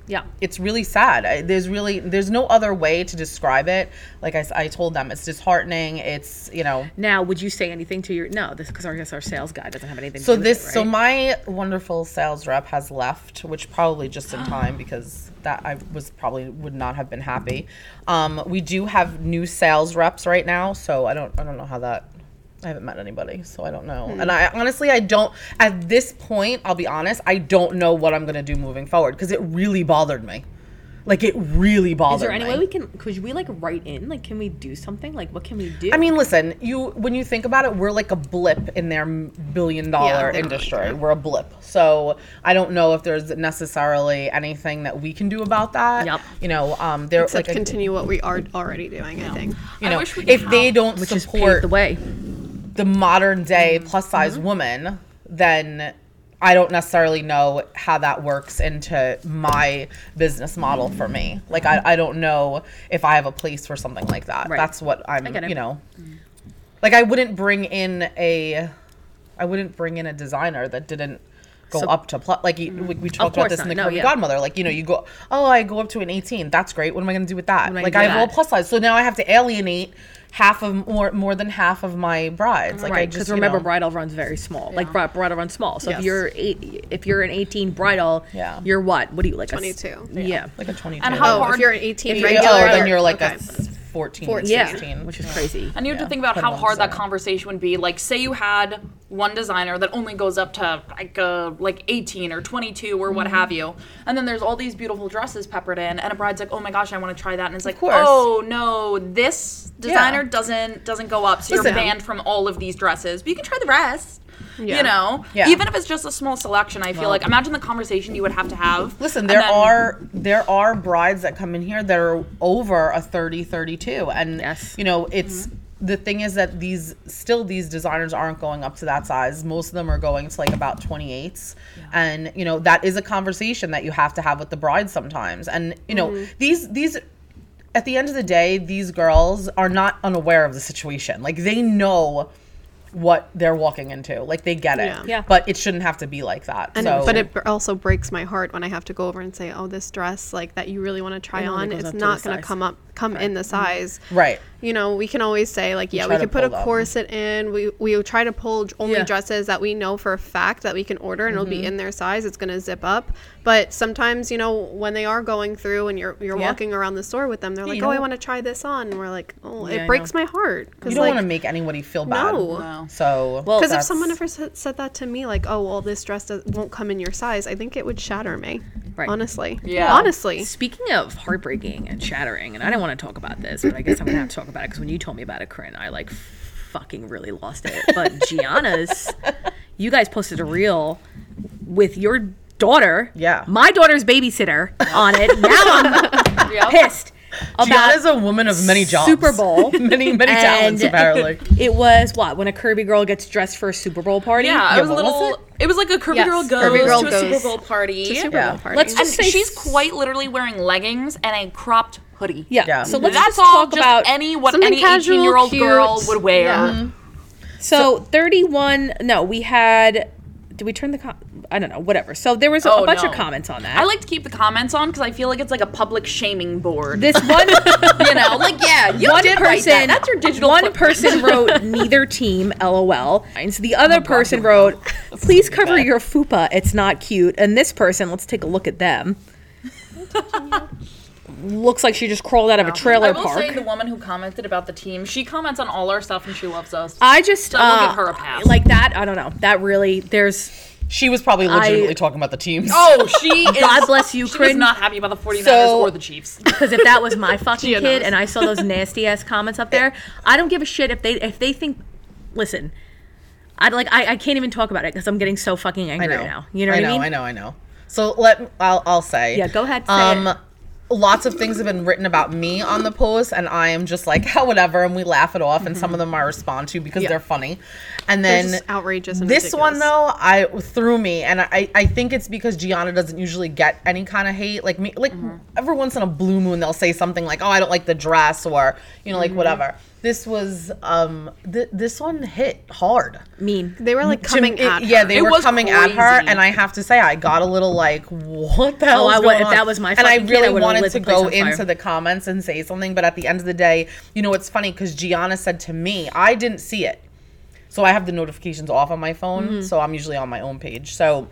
Yeah. It's really sad. I, there's really, there's no other way to describe it. Like I, s- I told them, it's disheartening. It's, you know. Now, would you say anything to your, no, this because I guess our sales guy doesn't have anything So to do this, with it, so right? my wonderful sales rep has left, which probably just in time because that I was probably would not have been happy. Um, we do have new sales reps right now, so I don't, I don't know how that. I haven't met anybody, so I don't know. Hmm. And I honestly, I don't, at this point, I'll be honest, I don't know what I'm going to do moving forward because it really bothered me. Like, it really bothered Is there any me. way we can, could we like write in, like, can we do something? Like, what can we do? I mean, listen, you when you think about it, we're like a blip in their billion dollar they don't really industry. care. We're a blip. So I don't know if there's necessarily anything that we can do about that. Yep. You know, um, they're Except like, a, continue what we are already doing, I think. you I know, wish we could if they help. don't which is pave support the way. the modern day Mm-hmm. plus size woman, then I don't necessarily know how that works into my business model for me. Like, I, I don't know if I have a place for something like that. Right. That's what I'm, I get it. you know, like I wouldn't bring in a, I wouldn't bring in a designer that didn't go So- up to plus. Like you, we, we talked about course this in the not. No, Curvy yeah. Godmother. Like, you know, you go, oh, I go up to an eighteen. That's great. What am I going to do with that? am I Like, gonna I do have all that? plus size. So now I have to alienate half of more more than half of my brides. Like, I Right, just because you remember, know, bridal runs very small. Like bri- bridal runs small. So if Yes. you're eight, if you're an eighteen bridal, Yeah. you're what? What do you like? a s- twenty-two. Yeah, like a twenty-two. And how Oh, hard- if you're an eighteen If you- regular, oh, then you're like okay. a fourteen, fourteen. yeah, sixteen. which is crazy. And you have Yeah, to think about put how them on hard that designer. conversation would be. Like, say you had one designer that only goes up to like uh, like eighteen or twenty-two or Mm-hmm. what have you, and then there's all these beautiful dresses peppered in, and a bride's like, "Oh my gosh, I want to try that," and it's like, course. "Oh no, this designer Yeah. doesn't doesn't go up, so Listen. you're banned from all of these dresses, but you can try the rest." Yeah. You know, Yeah. even if it's just a small selection, I feel like imagine the conversation you would have to have. Listen, and there then- are there are brides that come in here that are over a thirty, thirty-two, and Yes. you know it's the thing is that these still these designers aren't going up to that size. Most of them are going to like about twenty-eights, and you know that is a conversation that you have to have with the bride sometimes. And you know these these. At the end of the day, these girls are not unaware of the situation. Like, they know what they're walking into. Like, they get it. Yeah. Yeah. But it shouldn't have to be like that. And, so, but it b- also breaks my heart when I have to go over and say, "Oh, this dress like that you really want to try It only on, goes it's up to not the going to size." come up, come in the size." right. You know, we can always say like, "Yeah, try we to can put a pull them. corset in." We we try to pull j- only Yeah. dresses that we know for a fact that we can order, and it'll Mm-hmm. be in their size. It's going to zip up. But sometimes, you know, when they are going through and you're you're Yeah. walking around the store with them, they're like, you "Oh, I don't- want to try this on," and we're like, "Oh, Yeah, I it breaks my heart." You Because don't like, want to make anybody feel bad. No. No. So, Well, Because if that's- someone ever said, said that to me, like, "Oh, well, this dress does, won't come in your size," I think it would shatter me. Right. Honestly. Yeah. Honestly. Speaking of heartbreaking and shattering, and I don't want to talk about this, but I guess I'm gonna have to talk about it because when you told me about it, Corinne, I like fucking really lost it. But Gianna's, you guys posted a reel with your daughter, Yeah. my daughter's babysitter on it. Now I'm Yep. pissed about Gianna's a woman of many jobs. Super Bowl. many, many talents, And apparently. It was what when a Kirby girl gets dressed for a Super Bowl party. Yeah, it was a what was little. It? was like a curvy Yes, girl goes curvy girl to a goes Super Bowl party. to Super Yeah. Bowl party. Let's And just say she's quite literally wearing leggings and a cropped hoodie. Yeah. Yeah. So let's That's just all. talk Just about any what Something any casual, eighteen-year-old cute. girl would wear. Yeah. So, thirty-one. No, we had. Did we turn the? Com- I don't know. Whatever. So there was a, Oh, a bunch no. of comments on that. I like to keep the comments on because I feel like it's like a public shaming board. this one. you know, like yeah, you one did person. write that. That's your digital. One footprint. person wrote neither team. LOL. And so the other Oh, person wrote, "Please cover your fupa. It's not cute." And this person, let's take a look at them. Looks like she just crawled out of a trailer I will park. say the woman who commented about the team, she comments on all our stuff and she loves us. I just So we'll uh, give her a pass. like that. I don't know. That really. There's. She was probably legitimately talking about the teams. oh, she is. God bless you, She was Corinne. not happy about the 49ers So- or the Chiefs. Because if that was my fucking Gia kid knows. and I saw those nasty ass comments up there, I don't give a shit if they if they think. Listen, I'd like I, I can't even talk about it because I'm getting so fucking I angry know. right now. You know I what know, I mean? I know, I know. So let I'll I'll say. Yeah, go ahead, say um, it. Lots of things have been written about me on the post, and I am just like, oh, whatever, and we laugh it off, and some of them I respond to because Yeah. they're funny. And They're then just outrageous and this one ridiculous. though, I threw me, and I I think it's because Gianna doesn't usually get any kind of hate. Like me, like every once in a blue moon, they'll say something like, oh, I don't like the dress, or you know, like whatever. this was um th- this one hit hard. Mean. They were like coming To- it- at yeah, her. they It were was coming at her, crazy. and I have to say, I got a little like, what the hell Oh, is I would- going if on? that was my and I fucking kid, I really would've wanted lit to the place go on fire. into the comments and say something, but at the end of the day, you know, it's funny because Gianna said to me, I didn't see it, so I have the notifications off on my phone, Mm-hmm. so I'm usually on my own page. So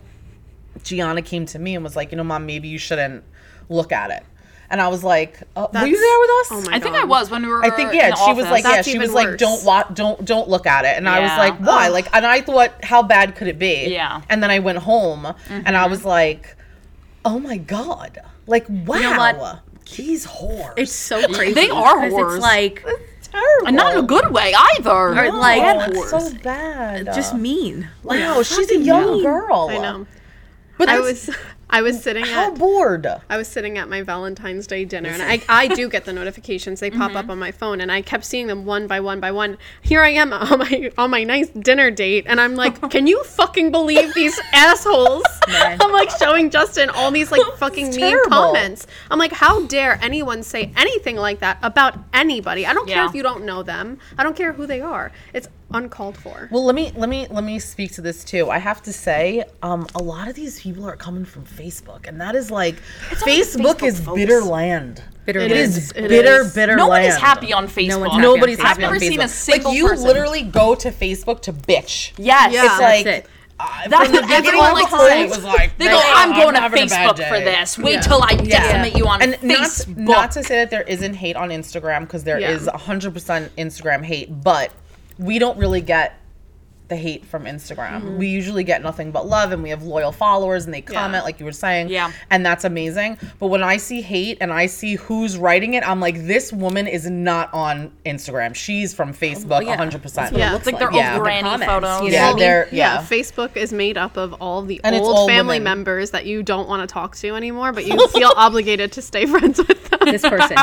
Gianna came to me and was like, you know, Mom, maybe you shouldn't look at it. And I was like, uh, were you That's- there with us? oh my I think God. I was when we were. I think in yeah, the she was office. like yeah, That's she was even like worse. don't wa- don't don't look at it, and I was Yeah. like why? Ugh. Like, and I thought how bad could it be? Yeah. And then I went home and I was like, oh my god, like wow, know what? these whores. It's so crazy. They are 'cause whores. It's like terrible. And not in a good way either. Or like- Oh, it's Whores. so bad. just mean. Like, wow, she's a young girl. I know. But I that's- was I was sitting how at bored. I was sitting at my Valentine's Day dinner, and I, I do get the notifications. They pop up on my phone, and I kept seeing them one by one by one. Here I am on my on my nice dinner date, and I'm like, can you fucking believe these assholes? Man. I'm like showing Justin all these like fucking It's mean terrible. comments. I'm like, how dare anyone say anything like that about anybody? I don't care Yeah. if you don't know them. I don't care who they are. It's uncalled for. Well, let me let me let me speak to this too. I have to say, um, a lot of these people are coming from Facebook, and that is like Facebook, Facebook, is folks. bitter land. Bitter It land. is It bitter, is. bitter Nobody's land. happy on Facebook. one's happy. Nobody's I've happy never on Facebook. seen a single like you person. literally go to Facebook to bitch. Yes. Yeah. It's like it. uh, That's from the what beginning everyone of the likes to whole say. it was like They man, go, I'm going to having a bad Facebook for day." this. Wait Yeah. till I Yeah. decimate you on and Facebook. Not, not to say that there isn't hate on Instagram, because there Yeah. is one hundred percent Instagram hate, but we don't really get the hate from Instagram. Mm-hmm. We usually get nothing but love, and we have loyal followers, and they comment like you were saying. Yeah. And that's amazing. But when I see hate and I see who's writing it, I'm like, this woman is not on Instagram. She's from Facebook yeah. one hundred percent. That's what it Yeah. looks It's like they're Yeah. old The granny comments, photos. you know? Yeah, I mean, they're Yeah, yeah. Facebook is made up of all the And it's old all family women. members that you don't want to talk to anymore, but you feel obligated to stay friends with them. This person.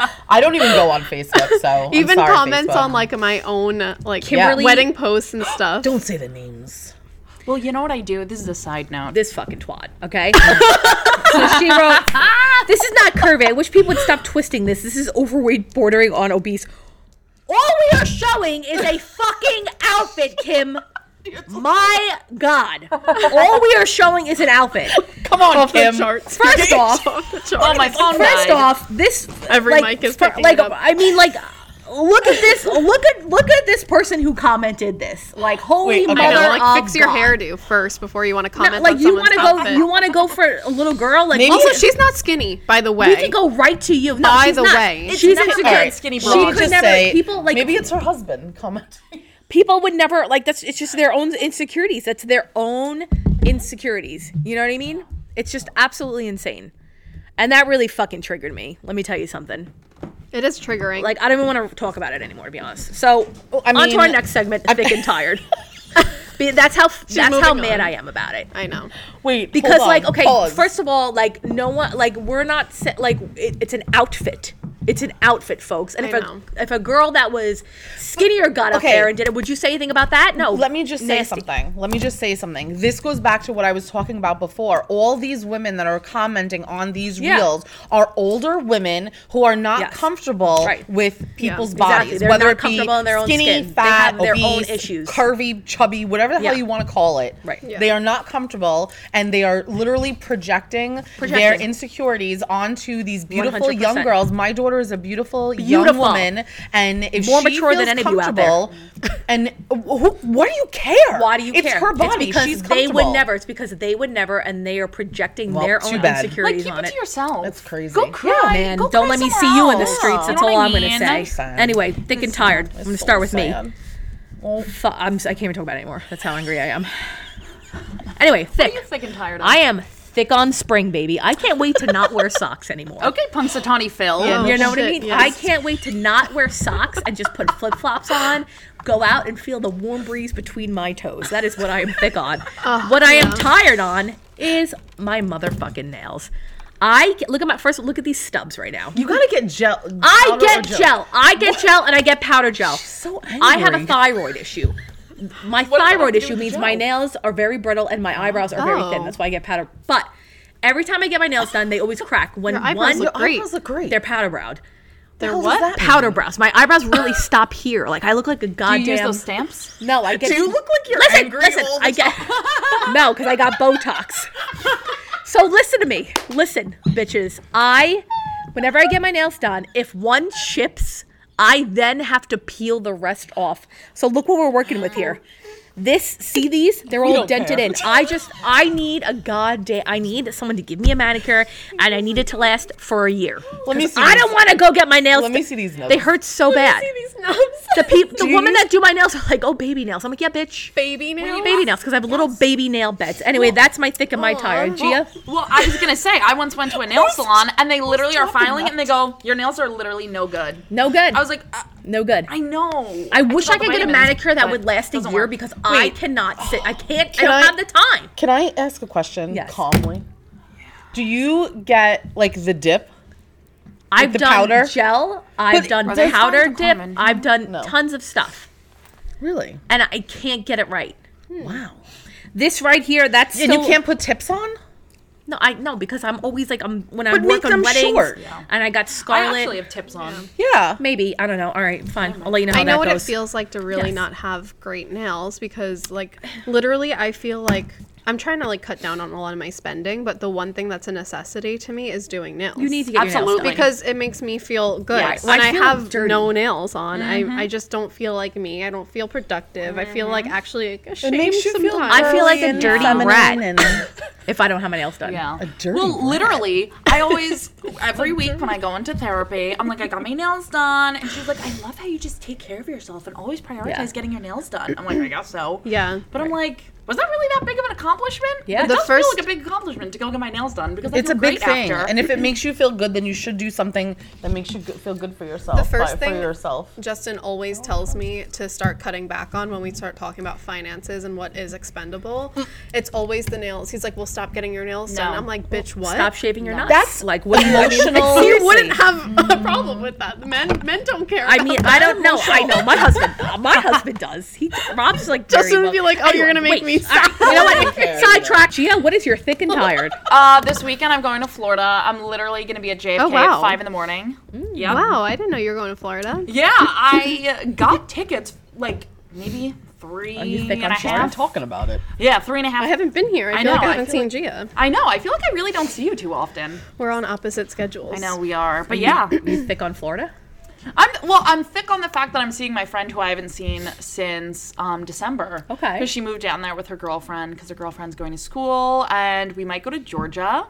I don't even go on Facebook, so I'm Even sorry, comments Facebook. on like my own uh, like Kimberly- wedding posts and stuff. Don't say the names. Well, you know what I do? This is a side note. This fucking twat, okay? So she wrote, this is not curvy. I wish people would stop twisting this. This is overweight bordering on obese. All we are showing is a fucking outfit, Kim. My God. All we are showing is an outfit. Come on, Off the Kim. charts. First off, Off the charts. Oh, my phone First died. off, this Every like, mic is fir- picking like it up. I mean like look at this look at look at this person who commented this. Like holy Wait, okay. mother I know, like of fix your God. hairdo first before you want to comment. Not, like on you want to someone's go outfit. you want to go for a little girl like Maybe- also Also, she's not skinny, by the way. we can go right to you. No, By she's the not. way. she's never insecure. good skinny She broad. could Just never. say, people like maybe it's her husband commenting. people would never like that's. It's just their own insecurities. That's their own insecurities. You know what I mean? It's just absolutely insane, and that really fucking triggered me. Let me tell you something. It is triggering. Like I don't even want to talk about it anymore, to be honest. So I on to mean, our next segment, thick and tired. Be- that's how that's how moving mad on. I am about it. I know. Wait, Because hold on, like okay, pause. first of all, like no one like we're not se- like it, it's an outfit. It's an outfit, folks. And I if a know. if a girl that was skinnier got up Okay. there and did it, would you say anything about that? No. Let me just say Nasty. something. Let me just say something. This goes back to what I was talking about before. All these women that are commenting on these Yeah. reels are older women who are not Yes. comfortable Right. with people's Exactly. bodies, They're whether not it be comfortable in their own skinny, skin. They fat, have their own obese, issues. curvy, chubby, whatever the Yeah. hell you want to call it. Right. Yeah. They are not comfortable, and they are literally projecting, their Projecting. insecurities onto these beautiful one hundred percent. young girls. My daughter is a beautiful, young Beautiful. woman, and if More she mature than feels any of you out there. comfortable, and who, what do you care? Why do you it's care? her body. It's because She's they would comfortable. never. It's because they would never, and they are projecting Well, their too own bad. Like, insecurities keep on it it. to yourself. That's crazy. Go cry. Yeah, man. Go Don't cry let me see somewhere you in the else. streets. You That's know all what I I'm gonna mean? say. Sad. Anyway, thick and tired. I'm gonna So start with me. sad. Well, Fu- I'm, I can't even talk about it anymore. That's how angry I am. Anyway, What are thick. you thick and tired of? I am thick on spring, baby. I can't wait to not wear socks anymore. Okay, Punxsutawney Phil. Yeah. You know what I shit, mean? yes. I can't wait to not wear socks and just put flip flops on, go out and feel the warm breeze between my toes. That is what I am thick on. what I am yeah. tired on is my motherfucking nails. I get, look at my first look at these stubs right now. you gotta get gel. I powder or get gel. I get gel and I get powder gel. So angry. I have a thyroid issue. My does that have thyroid to do issue with means gel? my nails are very brittle and my eyebrows are very thin. Oh. That's why I get powder. But every time I get my nails done, they always crack. When Your eyebrows one look great. Eyebrows look great. they're powder browed. They're hell does what? that mean? Powder brows. My eyebrows really stop here. Like I look like a Do goddamn. you use those stamps? No, I get. Do you look like you're listen, angry listen. all the I get. No, because I got Botox. So listen to me. Listen, bitches. I, whenever I get my nails done, if one chips, I then have to peel the rest off. So look what we're working with here. This, see these? They're all don't dented care. in. I just, I need a goddamn, I need someone to give me a manicure, and I need it to last for a year. Let me 'Cause see I these. don't want to go get my nails. Let me done. see these nails. They hurt so bad. these nubs. The peop, the you woman use- that do my nails are like, oh, baby nails. I'm like, yeah, bitch. Baby nails. Baby nails, because I have little baby nail beds. Anyway, that's my thick and my tired. Gia? Well, I was gonna say I once went to a nail salon and they literally are filing it and they go, your nails are literally no good. No good. I was like, uh, no good. I know. I wish felt I could the get a vitamins, manicure that but would last a doesn't year work. because I cannot sit. I can't. I Can don't I- have the time. Can I ask a question Yes. calmly? Do you get like the dip? I've the done powder? gel. I've But done are they powder fine to dip. common? I've done No. tons of stuff, Really? and I can't get it right. Wow. This right here, that's And you still- can't put tips on? No, I no because I'm always like I'm when I But work make on them weddings short. Yeah. and I got I scarlet. actually have tips on. Yeah. Maybe I don't know. All right, fine. I'll let you know how I know that what goes. it feels like to really Yes. not have great nails because, like, literally, I feel like I'm trying to like cut down on a lot of my spending, but the one thing that's a necessity to me is doing nails. You need to get your nails Absolutely. done. because it makes me feel good. Yes. When I I, feel have dirty. no nails on, I, I just don't feel like me. I don't feel productive. I feel like actually like, ashamed It makes you feel sometimes. I feel like a girly and dirty feminine rat. and if I don't have my nails done. Yeah. A dirty well, rat. literally, I always every week when I go into therapy, I'm like, I got my nails done, and she's like, I love how you just take care of yourself and always prioritize Yeah. getting your nails done. I'm like, I guess so. Yeah. But I'm like, was that really that big of an accomplishment? Yeah. It The does first- feel like a big accomplishment to go get my nails done because I it's feel a big great thing. after. And if it makes you feel good, then you should do something that makes you go- feel good for yourself. The first by- thing- for yourself. Justin always tells me to start cutting back on when we start talking about finances and what is expendable. It's always the nails. He's like, "Well, stop getting your nails done." No. I'm like, "Bitch, what?" Stop shaving your No. nuts. That's like what do you want me to emotional. do? You Seriously. wouldn't have a problem with that. Men, men don't care. I about mean, that. I don't know. I know my husband. My husband does. He Rob's like very Justin would well- be like, "Oh, you're gonna make Wait, me all right, stop." you know what? Okay. Sidetrack. Gia, what is your thick and tired? uh, this weekend I'm going to Florida. I'm literally going to be at J F K Oh, wow. at five in the morning. Yeah. Wow, I didn't know you were going to Florida. Yeah, I got tickets like maybe three you think and I'm a sure? I'm half. talking about it. Yeah, three and a half. I haven't been here. I, I feel like know, I I haven't feel seen Gia. I know. I feel like I really don't see you too often. We're on opposite schedules. I know we are, but yeah, You thick on Florida? I'm well. I'm thick on the fact that I'm seeing my friend who I haven't seen since um, December. Okay. Because she moved down there with her girlfriend because her girlfriend's going to school, and we might go to Georgia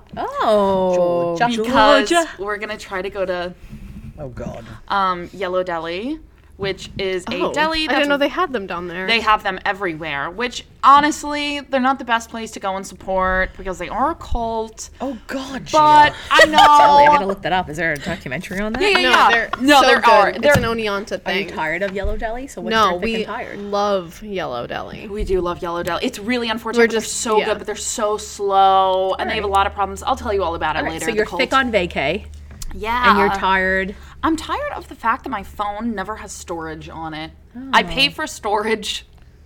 Oh, Georgia. because Georgia. we're gonna try to go to Oh God. um, Yellow Deli, which is a Oh, deli. I That's didn't know they had them down there. They have them everywhere, which honestly, they're not the best place to go and support because they are a cult. Oh God. But Gia. I Really, I gotta know. look that up. Is there a documentary on that? Yeah, yeah, no, yeah. they're No, so there good. are. It's They're- an Oneonta Are you thing. tired of Yellow Deli? So what's No, your thick we and tired? love Yellow Deli. We do love Yellow Deli. It's really unfortunate. We're We're just- just so yeah. good, but they're so slow, and they have a right. lot of problems. I'll tell you all about it All right, later. so the you're cult. thick on vacay, yeah, and you're tired. I'm tired of the fact that my phone never has storage on it. I Oh. pay for storage.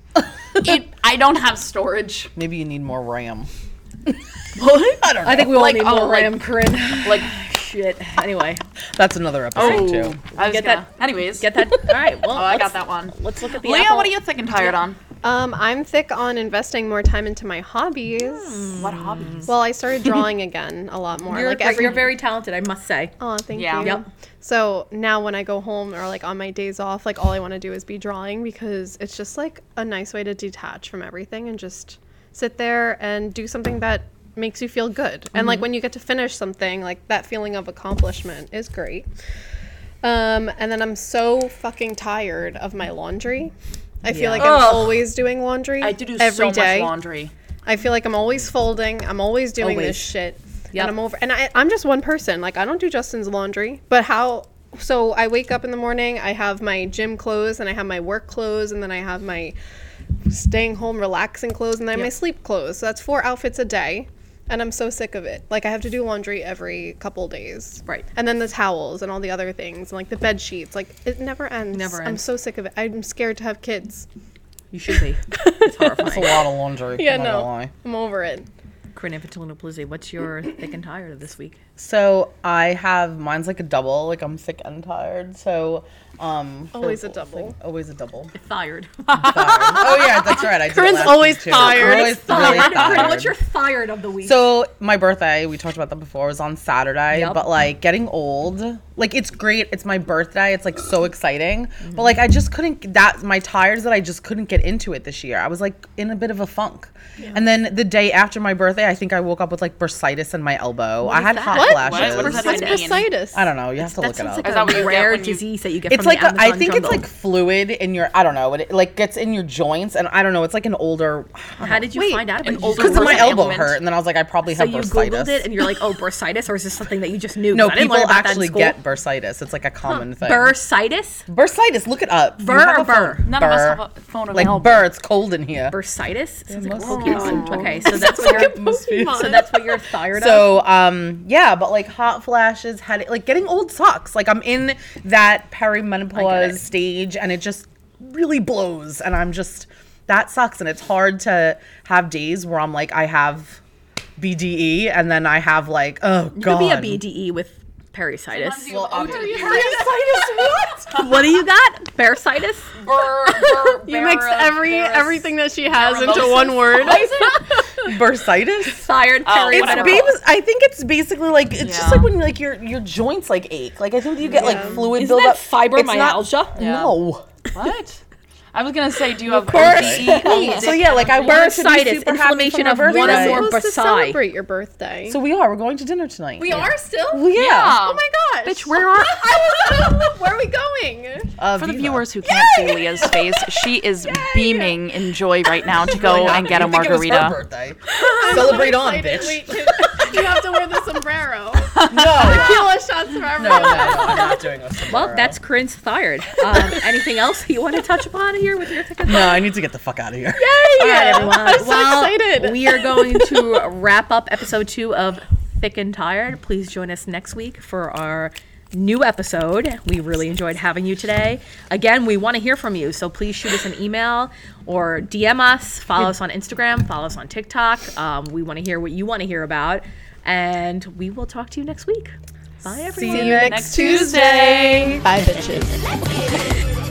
it, I don't have storage. Maybe you need more RAM. What? I don't know. I think we all Like, need oh, more like- RAM, Corinne. Like, Shit. Anyway, That's another episode too. I was Get gonna, that- Anyways, get that. All right. Well, Oh, I got let's- that one. Let's look at the Leah, apple. what are you thick and tired on? Um, I'm thick on investing more time into my hobbies. What hobbies? Well, I started drawing again a lot more. You're, like great- every you're very talented, I must say. Oh, thank Yeah. you. Yep. So now when I go home or like on my days off, like all I want to do is be drawing because it's just like a nice way to detach from everything and just sit there and do something that makes you feel good. And like when you get to finish something, like that feeling of accomplishment is great. Um, and then I'm so fucking tired of my laundry. I feel Yeah. like I'm Ugh. always doing laundry. I do do every so day. much laundry. I feel like I'm always folding. I'm always doing Always. this shit. Yep. And I'm over. And I, I'm just one person. Like, I don't do Justin's laundry. But how. So I wake up in the morning. I have my gym clothes and I have my work clothes. And then I have my staying home, relaxing clothes. And then I have my Yep. sleep clothes. So that's four outfits a day. And I'm so sick of it. Like, I have to do laundry every couple days. Right. And then the towels and all the other things. And like the bed sheets. Like, it never ends. Never I'm ends. so sick of it. I'm scared to have kids. You should be. It's That's a horrifying. lot of laundry. Yeah, I'm not gonna no. lie. I'm over it. Corinne Infantino Plizzi, what's your thick and tired of this week? So I have mine's like a double. Like I'm thick and tired. So um, Always for- a double. like, always a double. Fired. Tired. Oh yeah, that's right. I did it Corinne's last always week, too. tired. Always Fired. really Corinne, tired. what's your fired of the week? So my birthday, we talked about that before, was on Saturday. Yep. But like getting old, like it's great. It's my birthday. It's like so exciting. But like I just couldn't. That my tires that I just couldn't get into it this year. I was like in a bit of a funk. And then the day after my birthday, I think I woke up with like bursitis in my elbow. I is had that? hot What? flashes. What does that What's mean? bursitis? I don't know. You have to that look it sounds up. like Is a that what you get rare when you- disease that you get It's from like the a, I Amazon think jungle. it's like fluid in your. I don't know. It like gets in your joints, and I don't know. It's like an older. How did you Wait, find out about an it? older Because my Birth elbow ailment. hurt, and then I was like, I probably So have you bursitis. googled it and you're like, oh, bursitis, or is this something that you just knew? no, 'Cause I didn't people learn about that in actually school. get bursitis. It's like a common thing. bursitis. Bursitis. Look it up. You Burr have or a burr? phone. None of us Burr. have a phone Like available. burr. It's cold in here. Bursitis. Sounds like a must be. Pokemon. Okay, so that's what you're. Pokemon. So that's what you're tired of. So um yeah, but like hot flashes, headache, like getting old sucks. Like I'm in that I get perimenopause it. stage, and it just really blows, and I'm just that sucks, and it's hard to have days where I'm like I have B D E, and then I have like oh You god, could be a B D E with pericytis. Well, What do you got? Bursitis? Burr, burr, You mixed barra- every barra- everything that she has Barramosis? into one word. bursitis. Fired Oh, It's whatever. bas- I think it's basically like it's just Yeah. like when like your your joints like ache. Like I think you get like fluid Isn't buildup. that It's not- fibromyalgia? Yeah. No. What? I was gonna say, do you have course. O D E? So yeah, like I wanted to be Bursitis, super happy for inflammation my of one or birthday. more Supposed to Versailles. celebrate your birthday. So we are. We're going to dinner tonight. we are still. Well, yeah. Yeah. Oh my gosh. Bitch, where are? Where are we going? Uh, For the Viva. viewers who can't see Leah's face, she is beaming in joy right now to go and get a I think it was her margarita. birthday. Celebrate on, Excited. bitch. Wait, can- you have to wear the sombrero. No. Tequila shots forever. No, no, no, I'm not doing a sombrero. Well, that's Corinne's fired. Um, anything else you want to touch upon here with your ticket? No, I need to get the fuck out of here. All right, everyone. I'm so well, excited. we are going to wrap up episode two of Thick and Tired. Please join us next week for our new episode. We really enjoyed having you today. Again, we want to hear from you, so please shoot us an email or D M us. Follow us on Instagram. Follow us on TikTok. Um, we want to hear what you want to hear about, and we will talk to you next week. Bye, everyone. See you next Next Tuesday. Bye, bitches.